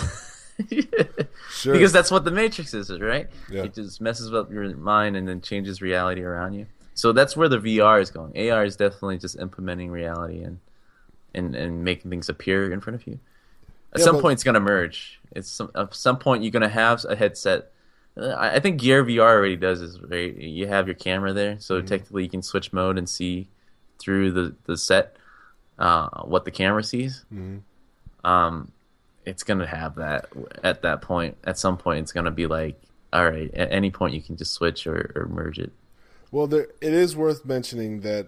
Sure. Because that's what the Matrix is, right? Yeah. It just messes up your mind and then changes reality around you. So that's where the VR is going. AR is definitely just implementing reality and making things appear in front of you. At some point, it's going to merge. At some point, you're going to have a headset. I think Gear VR already does this, right? You have your camera there, so technically you can switch mode and see through the set what the camera sees. It's going to have that at that point. At some point, it's going to be like, all right, at any point you can just switch or merge it. Well, it is worth mentioning that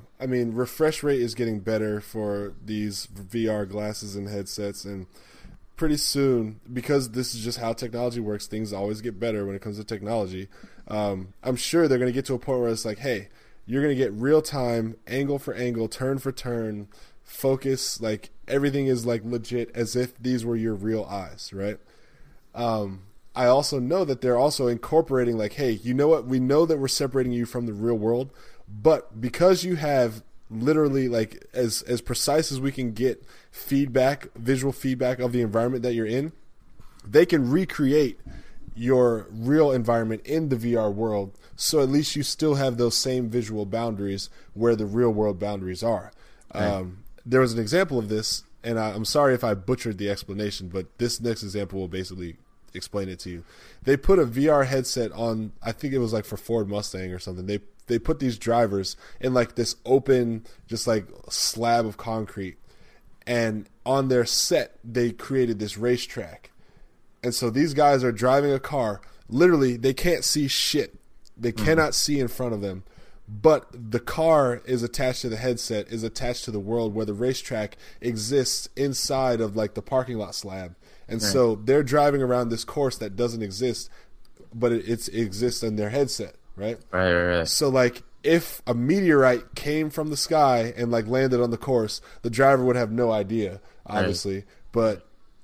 refresh rate is getting better for these VR glasses and headsets, and pretty soon, because this is just how technology works, things always get better when it comes to technology. I'm sure they're going to get to a point where it's like, hey, you're going to get real time, angle for angle, turn for turn, focus, like everything is like legit as if these were your real eyes, right? I also know that they're also incorporating like, hey, you know what? We know that we're separating you from the real world, but because you have literally like as precise as we can get feedback, visual feedback of the environment that you're in, they can recreate your real environment in the VR world. So at least you still have those same visual boundaries where the real world boundaries are. Right. There was an example of this, and I'm sorry if I butchered the explanation, but this next example will basically explain it to you. They put a VR headset on, I think it was like for Ford Mustang or something. They put these drivers in like this open, just like slab of concrete. And on their set, they created this racetrack. And so these guys are driving a car. Literally, they can't see shit. They cannot see in front of them. But the car is attached to the headset, is attached to the world where the racetrack exists inside of like the parking lot slab. And so they're driving around this course that doesn't exist, but it exists in their headset, right? Right. So like if a meteorite came from the sky and like landed on the course, the driver would have no idea, obviously. Right. But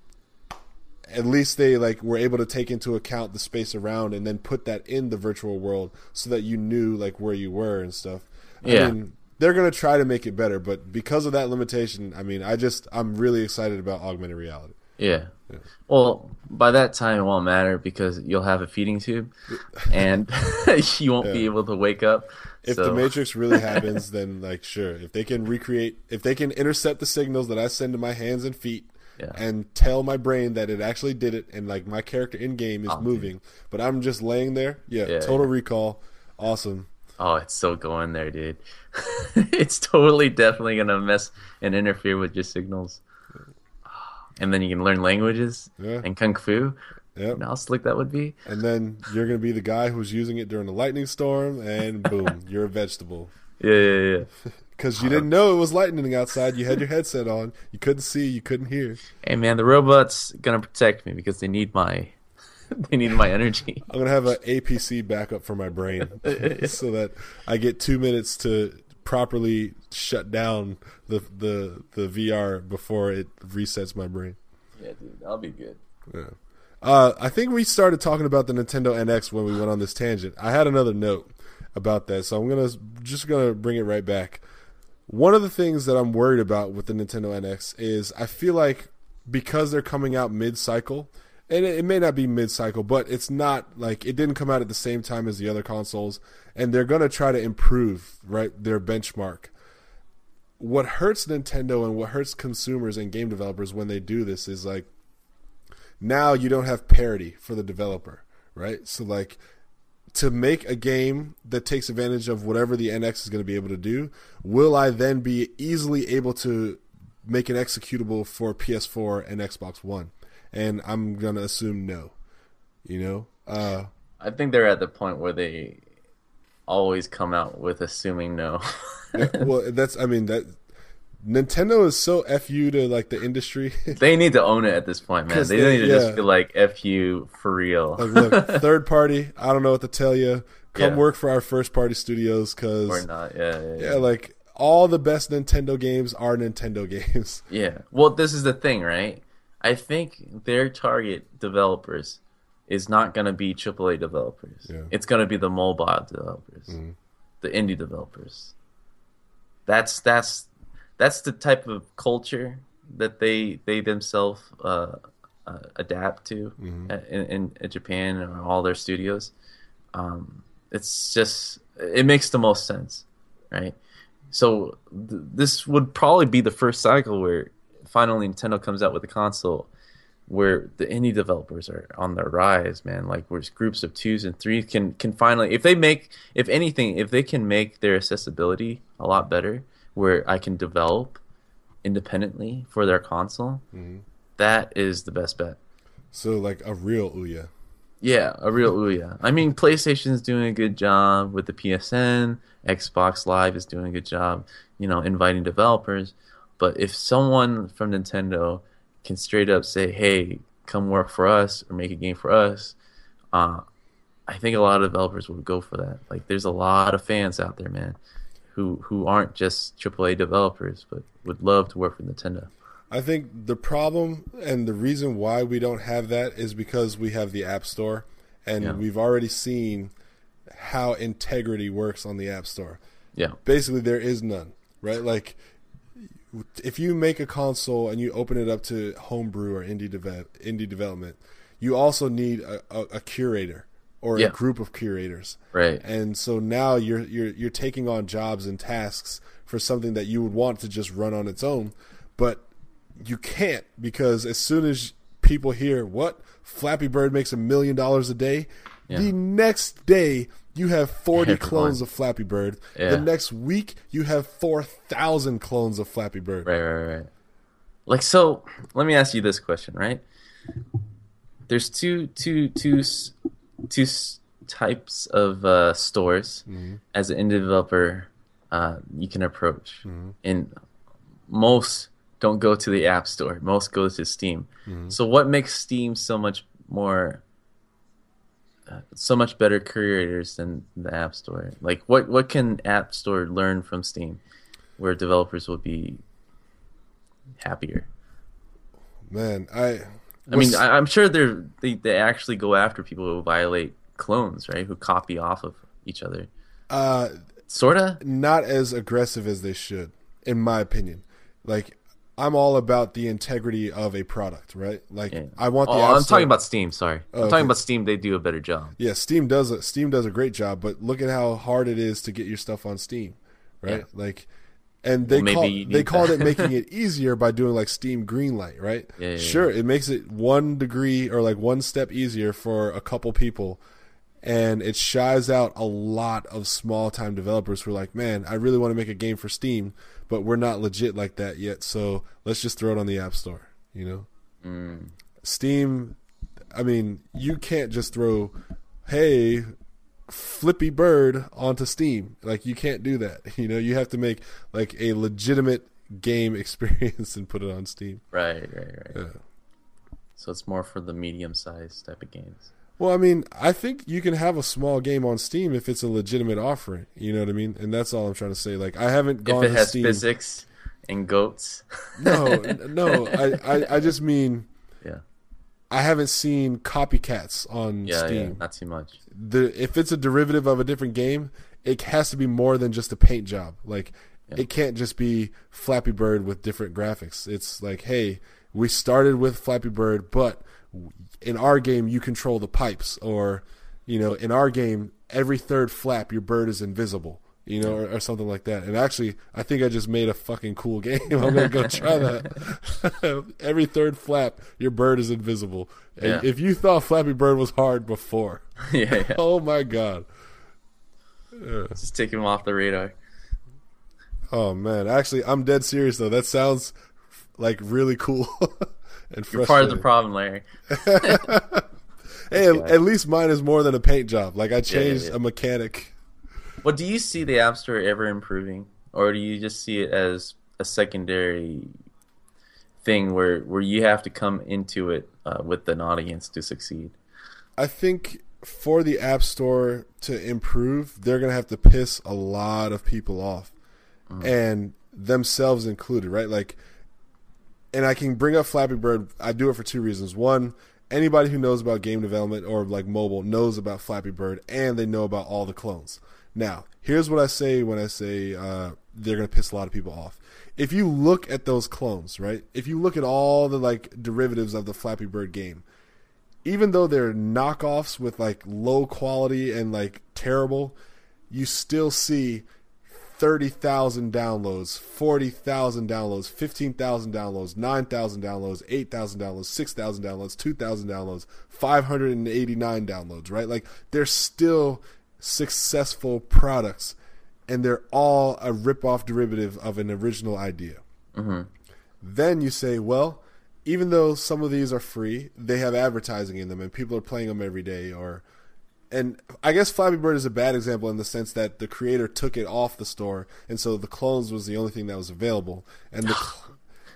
at least they like were able to take into account the space around and then put that in the virtual world so that you knew like where you were and stuff. Yeah. I mean, they're going to try to make it better, but because of that limitation, I mean, I'm really excited about augmented reality. Yeah. Well, by that time it won't matter because you'll have a feeding tube and you won't be able to wake up. If the Matrix really happens, then like sure. If they can intercept the signals that I send to my hands and feet and tell my brain that it actually did it and like my character in game is moving, but I'm just laying there. Total Recall. Awesome. Oh, it's still going there, dude. It's totally definitely gonna mess and interfere with your signals. And then you can learn languages and kung fu. Yep. And how slick that would be. And then you're going to be the guy who's using it during a lightning storm, and boom, you're a vegetable. Yeah. Because you didn't know it was lightning outside. You had your headset on. You couldn't see. You couldn't hear. Hey, man, the robot's going to protect me because they need my energy. I'm going to have an APC backup for my brain so that I get 2 minutes to properly shut down the VR before it resets my brain. Yeah, dude, that'll be good. Yeah. I think we started talking about the Nintendo NX when we went on this tangent. I had another note about that, so I'm gonna bring it right back. One of the things that I'm worried about with the Nintendo NX is I feel like because they're coming out mid-cycle, and it may not be mid-cycle, but it's not like it didn't come out at the same time as the other consoles, and they're going to try to improve their benchmark. What hurts Nintendo and what hurts consumers and game developers when they do this is like now you don't have parity for the developer, right? So like to make a game that takes advantage of whatever the NX is going to be able to do, will I then be easily able to make an executable for PS4 and Xbox One? And I'm going to assume no, I think they're at the point where they always come out with assuming no. Well, Nintendo is so FU to like the industry. They need to own it at this point, man. They need to just feel like FU for real. Like, look, third party, I don't know what to tell you. Come work for our first party studios because or not. Yeah. Like all the best Nintendo games are Nintendo games. Yeah. Well, this is the thing, right? I think their target developers is not going to be AAA developers. Yeah. It's going to be the mobile developers, the indie developers. That's the type of culture that they themselves adapt to in Japan and all their studios. It's just it makes the most sense, right? So this would probably be the first cycle where finally Nintendo comes out with a console where the indie developers are on their rise, man. Like where groups of 2s and 3s can finally, if they can make their accessibility a lot better, where I can develop independently for their console, that is the best bet. So like a real Ouya. Yeah, a real Ouya. I mean, PlayStation's doing a good job with the PSN. Xbox Live is doing a good job, inviting developers. But if someone from Nintendo can straight up say, "Hey, come work for us or make a game for us," I think a lot of developers would go for that. Like, there's a lot of fans out there, man, who aren't just AAA developers, but would love to work for Nintendo. I think the problem and the reason why we don't have that is because we have the App Store, and we've already seen how integrity works on the App Store. Yeah. Basically, there is none, right? Like, if you make a console and you open it up to homebrew or indie development, you also need a curator or a group of curators, right? And so now you're taking on jobs and tasks for something that you would want to just run on its own, but you can't, because as soon as people hear what Flappy Bird makes $1 million a day, the next day you have 40 clones of Flappy Bird. The next week you have 4,000 clones of Flappy Bird. Right. Like, so let me ask you this question, right? There's two types of stores as an indie developer you can approach, and most don't go to the App Store. Most go to Steam. So what makes Steam so much better curators than the App Store? Like, what can App Store learn from Steam where developers will be happier? Man, I'm sure they actually go after people who violate clones, right? Who copy off of each other. Sorta? Not as aggressive as they should, in my opinion. Like, I'm all about the integrity of a product, right? Like, I want the App Store. I'm talking about Steam, sorry. I'm talking about Steam. They do a better job. Yeah, Steam does a great job, but look at how hard it is to get your stuff on Steam, right? Yeah. Like, and they called it making it easier by doing like Steam Greenlight, right? Sure, it makes it 1 degree or like 1 step easier for a couple people, and it shies out a lot of small time developers who are like, man, I really want to make a game for Steam, but we're not legit like that yet, so let's just throw it on the App Store, you know? Steam, I mean, you can't just throw, hey, Flippy Bird onto Steam. Like, you can't do that. You know, you have to make like a legitimate game experience and put it on Steam. Right. Yeah. So it's more for the medium-sized type of games. Well, I mean, I think you can have a small game on Steam if it's a legitimate offering. You know what I mean? And that's all I'm trying to say. Like, I haven't gone to Steam. If it has physics and goats. No. I just mean, yeah, I haven't seen copycats on Steam. Yeah, not too much. If it's a derivative of a different game, it has to be more than just a paint job. Like, it can't just be Flappy Bird with different graphics. It's like, hey, we started with Flappy Bird, but in our game you control the pipes, or, you know, in our game every third flap your bird is invisible, you know, or something like that. And actually, I think I just made a fucking cool game. I'm gonna go try that. Every third flap your bird is invisible. And if you thought Flappy Bird was hard before, oh my god, just take him off the radar. Oh man, actually, I'm dead serious though. That sounds like really cool. And you're part of the problem, Larry. Hey, at least mine is more than a paint job. Like, I changed a mechanic. Well, do you see the App Store ever improving, or do you just see it as a secondary thing where you have to come into it with an audience to succeed? I think for the App Store to improve, they're going to have to piss a lot of people off, and themselves included, right? Like, and I can bring up Flappy Bird. I do it for 2 reasons. One, anybody who knows about game development or like mobile knows about Flappy Bird, and they know about all the clones. Now, here's what I say when I say they're going to piss a lot of people off. If you look at those clones, right? If you look at all the like derivatives of the Flappy Bird game, even though they're knockoffs with like low quality and like terrible, you still see 30,000 downloads, 40,000 downloads, 15,000 downloads, 9,000 downloads, 8,000 downloads, 6,000 downloads, 2,000 downloads, 589 downloads, right? Like, they're still successful products, and they're all a rip-off derivative of an original idea. Then you say, well, even though some of these are free, they have advertising in them, and people are playing them every day, and I guess Flappy Bird is a bad example in the sense that the creator took it off the store, and so the clones was the only thing that was available. And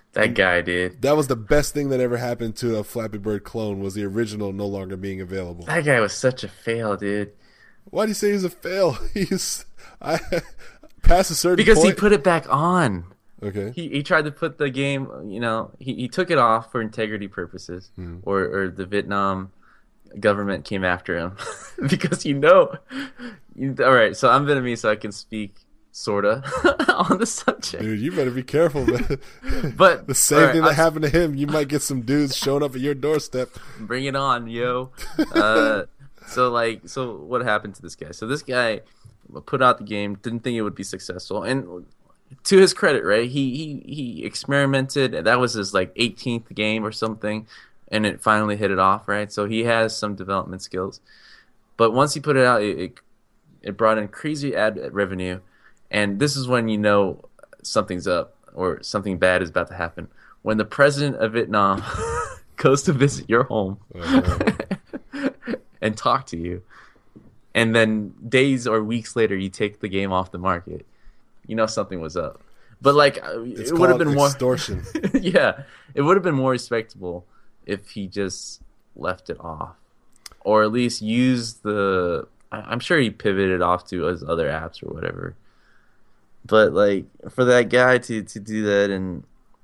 That guy did. That was the best thing that ever happened to a Flappy Bird clone, was the original no longer being available. That guy was such a fail, dude. Why do you say he's a fail? Past a certain Because point. he put it back on. Okay. He tried to put the game, he took it off for integrity purposes, or the Vietnam government came after him because all right. So I'm Vietnamese, so I can speak sorta on the subject. Dude, you better be careful, man. But the same thing that happened to him, you might get some dudes showing up at your doorstep. Bring it on, yo. So what happened to this guy? So this guy put out the game, didn't think it would be successful, and to his credit, right? He experimented. That was his 18th game or something, and it finally hit it off, right? So he has some development skills. But once he put it out, it brought in crazy ad revenue, and this is when you know something's up or something bad is about to happen. When the president of Vietnam goes to visit your home and talk to you, and then days or weeks later you take the game off the market, you know something was up. But it would have been more extortion. Yeah, it would have been more respectable if he just left it off, or at least used the. I'm sure he pivoted off to his other apps or whatever. But for that guy to do that, and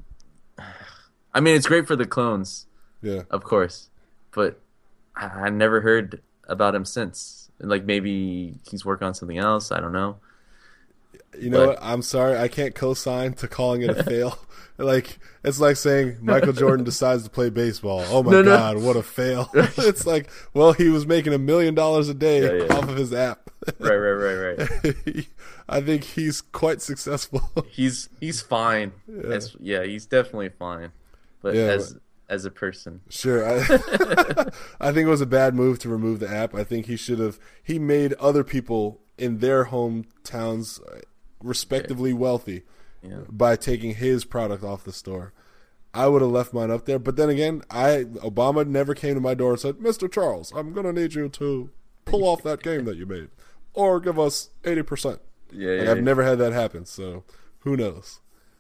I mean, it's great for the clones, yeah, of course. But I never heard about him since. Maybe he's working on something else. I don't know. You know what? I'm sorry, I can't co-sign to calling it a fail. It's like saying Michael Jordan decides to play baseball. Oh my God, what a fail! It's he was making $1 million a day off of his app. Right. I think he's quite successful. He's fine. Yeah. He's definitely fine. But as a person, sure. I think it was a bad move to remove the app. I think he made other people in their hometowns respectively wealthy by taking his product off the store. I would have left mine up there, but then again, Obama never came to my door and said, "Mr. Charles, I'm going to need you to pull off that game that you made, or give us 80%." I've never had that happen, so who knows?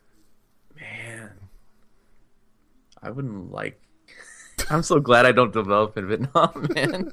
Man, I wouldn't I'm so glad I don't develop in Vietnam, man.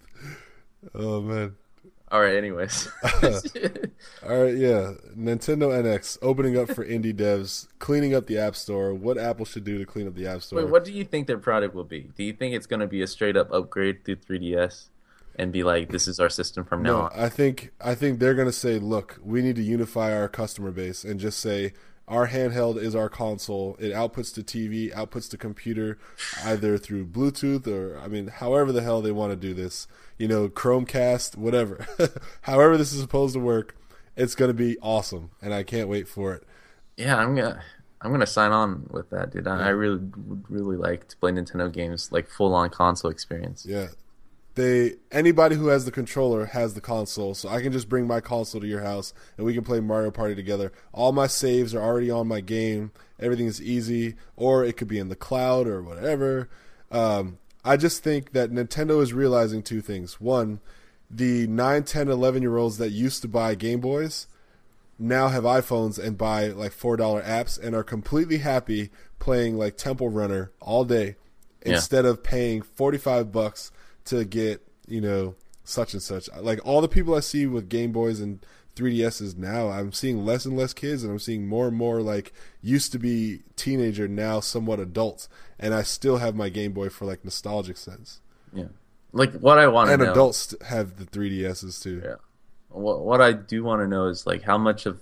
Oh man. All right, anyways. All right, yeah. Nintendo NX opening up for indie devs, cleaning up the App Store. What Apple should do to clean up the App Store? Wait, what do you think their product will be? Do you think it's going to be a straight up upgrade to 3DS and be this is our system from now on? I think they're going to say, look, we need to unify our customer base and just say our handheld is our console. It outputs to TV, outputs to computer, either through Bluetooth or, however the hell they want to do this. Chromecast, whatever. However this is supposed to work, it's going to be awesome, and I can't wait for it. Yeah, I'm gonna sign on with that, dude. I really would really like to play Nintendo games, full on console experience. Yeah. Anybody who has the controller has the console, so I can just bring my console to your house and we can play Mario Party together. All my saves are already on my game. Everything is easy, or it could be in the cloud or whatever. I just think that Nintendo is realizing two things. One, the 9, 10, 11-year-olds that used to buy Game Boys now have iPhones and buy $4 apps and are completely happy playing Temple Runner all day instead of paying $45 to get, such and such. All the people I see with Game Boys and 3DSs now, I'm seeing less and less kids, and I'm seeing more and more used to be teenager, now somewhat adults, and I still have my Game Boy for nostalgic sense. Yeah, what I want to know, and adults have the 3DSs too. Yeah, what I do want to know is how much of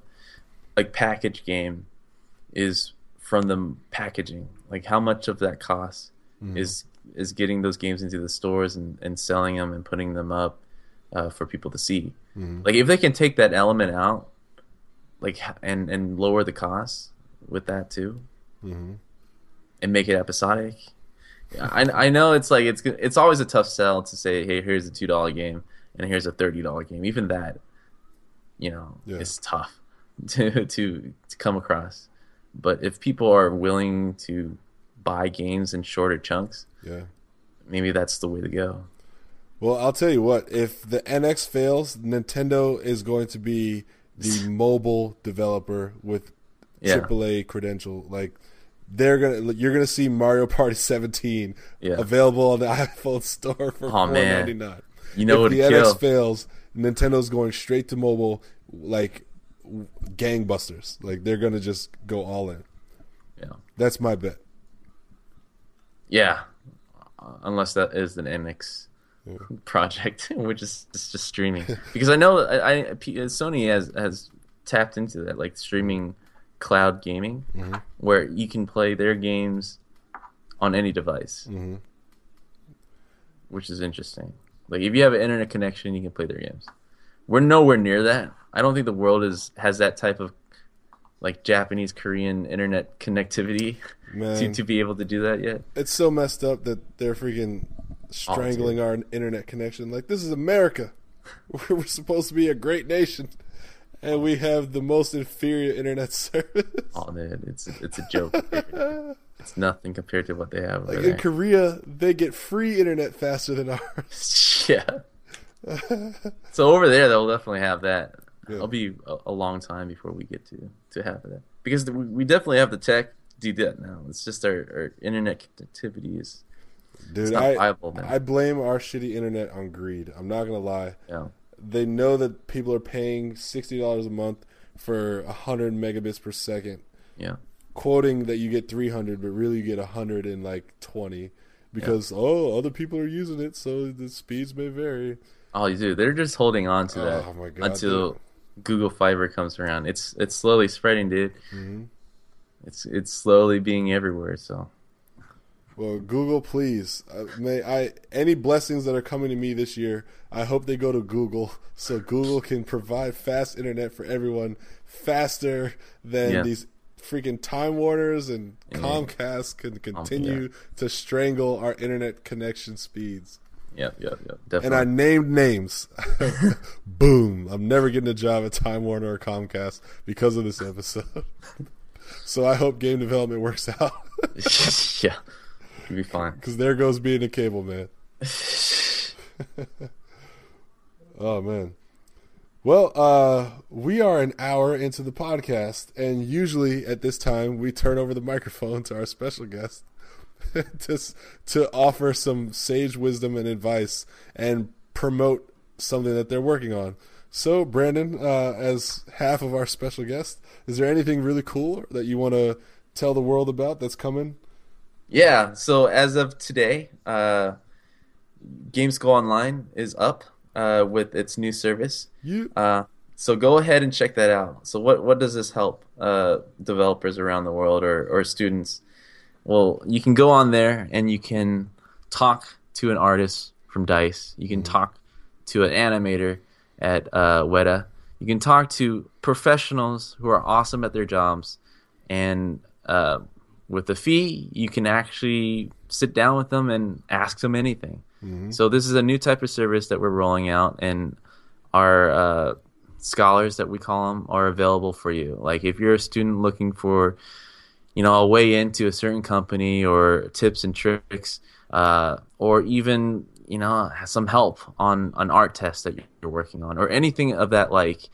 package game is from the packaging. How much of that cost is getting those games into the stores and selling them and putting them up for people to see. If they can take that element out, and lower the cost with that too, and make it episodic. Yeah, I know it's it's always a tough sell to say, hey, here's a $2 game and here's a $30 game. Even that, is tough to come across. But if people are willing to buy games in shorter chunks, maybe that's the way to go. Well, I'll tell you what, if the NX fails, Nintendo is going to be the mobile developer with AAA credential. you're gonna see Mario Party 17 available on the iPhone store for $4.99. You know what? If the NX fails, Nintendo's going straight to mobile like gangbusters. Like they're gonna just go all in. Yeah, that's my bet. Yeah, unless that is an NX project, which is just streaming. Because I know Sony has tapped into that, like streaming cloud gaming, where you can play their games on any device, which is interesting. Like if you have an internet connection, you can play their games. We're nowhere near that. I don't think the world has that type of like Japanese, Korean internet connectivity to be able to do that yet. It's so messed up that they're freaking strangling our internet connection. Like, this is America. We're supposed to be a great nation, and we have the most inferior internet service. Oh man, it's a joke. It's nothing compared to what they have. Like in Korea, they get free internet faster than ours. Yeah. So over there, they'll definitely have that. Yeah. It'll be a long time before we get to have that, because we definitely have the tech to do that now. It's just our internet connectivity is. Dude, I blame our shitty internet on greed. I'm not gonna lie. Yeah. They know that people are paying $60 a month for 100 megabits per second. Yeah. Quoting that you get 300, but really you get 120 because other people are using it, so the speeds may vary. Oh, dude, they're just holding on to that until Google Fiber comes around. It's slowly spreading, dude. Mm-hmm. It's slowly being everywhere. So. Well, Google, please, any blessings that are coming to me this year, I hope they go to Google, so Google can provide fast internet for everyone, faster than these freaking Time Warners and Comcast can continue to strangle our internet connection speeds. Yep, definitely. And I named names. Boom! I'm never getting a job at Time Warner or Comcast because of this episode. So I hope game development works out. Yeah. You'll be fine. Because there goes being a cable man. Oh, man. Well, we are an hour into the podcast, and usually at this time we turn over the microphone to our special guest to offer some sage wisdom and advice and promote something that they're working on. So, Brandon, as half of our special guest, is there anything really cool that you want to tell the world about that's coming? Yeah, so as of today, Games Go Online is up with its new service. So go ahead and check that out. So what does this help developers around the world or students? Well, you can go on there and you can talk to an artist from DICE. You can talk to an animator at Weta. You can talk to professionals who are awesome at their jobs, and with the fee, you can actually sit down with them and ask them anything. Mm-hmm. So this is a new type of service that we're rolling out, and our scholars, that we call them, are available for you. Like if you're a student looking for, a way into a certain company or tips and tricks, or even, some help on an art test that you're working on or anything of that,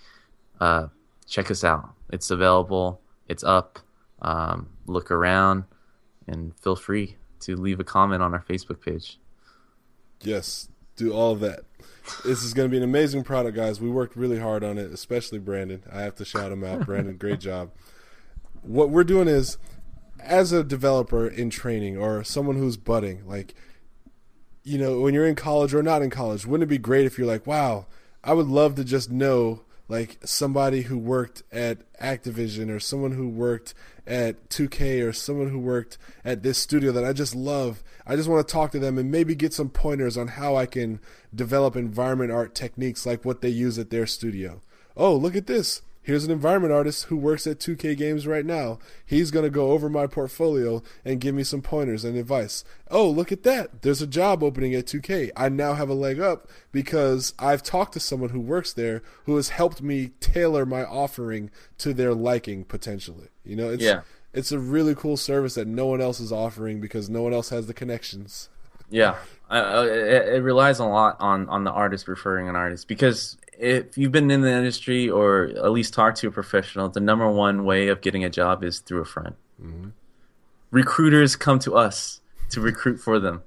check us out. It's available. It's up. Look around and feel free to leave a comment on our Facebook page. Yes, do all of that. This is going to be an amazing product, guys. We worked really hard on it, especially Brandon. I have to shout him out. Brandon, great job. What we're doing is, as a developer in training or someone who's budding, when you're in college or not in college, wouldn't it be great if you're like, wow, I would love to just know somebody who worked at Activision or someone who worked at 2K or someone who worked at this studio that I just love. I just want to talk to them and maybe get some pointers on how I can develop environment art techniques like what they use at their studio. Oh, look at this. Here's an environment artist who works at 2K Games right now. He's going to go over my portfolio and give me some pointers and advice. Oh, look at that. There's a job opening at 2K. I now have a leg up because I've talked to someone who works there who has helped me tailor my offering to their liking potentially. It's a really cool service that no one else is offering because no one else has the connections. Yeah. It relies a lot on the artist referring an artist, because if you've been in the industry or at least talked to a professional, the number one way of getting a job is through a friend. Mm-hmm. recruiters come to us to recruit for them.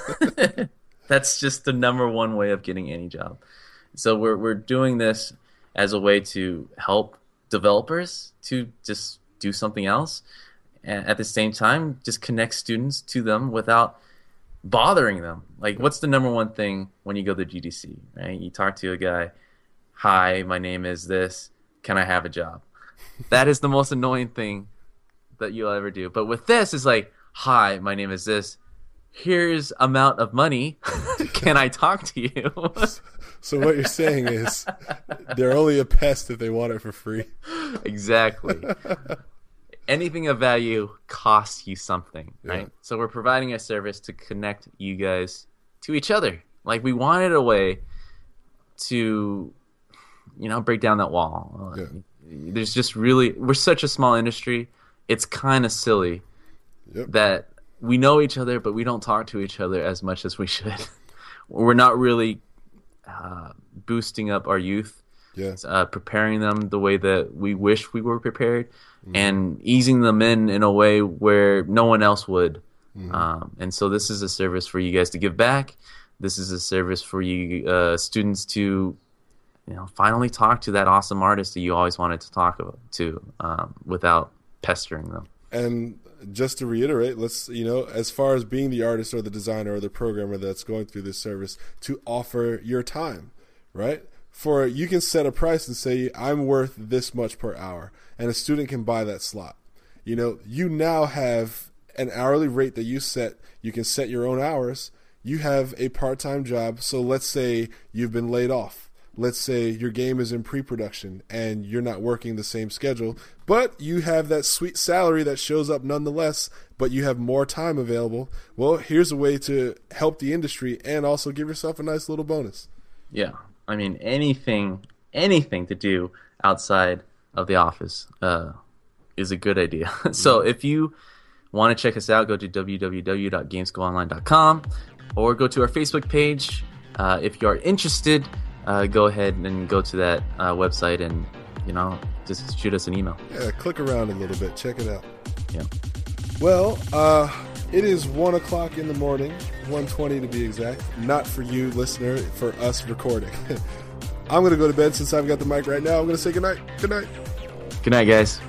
That's just the number one way of getting any job. So we're doing this as a way to help developers to just do something else, and at the same time just connect students to them without bothering them. Like, what's the number one thing when you go to GDC, right? You talk to a guy, "Hi, my name is this. Can I have a job?" That is the most annoying thing that you'll ever do. But with this, it's like, "Hi, my name is this. Here's amount of money. Can I talk to you?" So what you're saying is they're only a pest if they want it for free. Exactly. Anything of value costs you something, right? Yeah. So we're providing a service to connect you guys to each other. Like, we wanted a way to, break down that wall. Yeah. There's just really, we're such a small industry. It's kind of silly that we know each other, but we don't talk to each other as much as we should. We're not really boosting up our youth, preparing them the way that we wish we were prepared, and easing them in a way where no one else would. And so this is a service for you guys to give back. This is a service for you students to, finally talk to that awesome artist that you always wanted to talk to without pestering them. And just to reiterate, let's, as far as being the artist or the designer or the programmer that's going through this service, to offer your time, right? For you can set a price and say, I'm worth this much per hour, and a student can buy that slot. You now have an hourly rate that you set. You can set your own hours. You have a part-time job. So let's say you've been laid off. Let's say your game is in pre-production and you're not working the same schedule, but you have that sweet salary that shows up nonetheless, but you have more time available. Well, here's a way to help the industry and also give yourself a nice little bonus. Yeah. I mean, anything to do outside of the office is a good idea. So if you want to check us out, go to www.gameschoolonline.com or go to our Facebook page. If you are interested, go ahead and go to that website and, just shoot us an email. Yeah, click around a little bit. Check it out. Yeah. Well, it is 1 o'clock in the morning, 1:20 to be exact. Not for you, listener, for us recording. I'm going to go to bed since I've got the mic right now. I'm going to say goodnight. Good night. Good night, guys.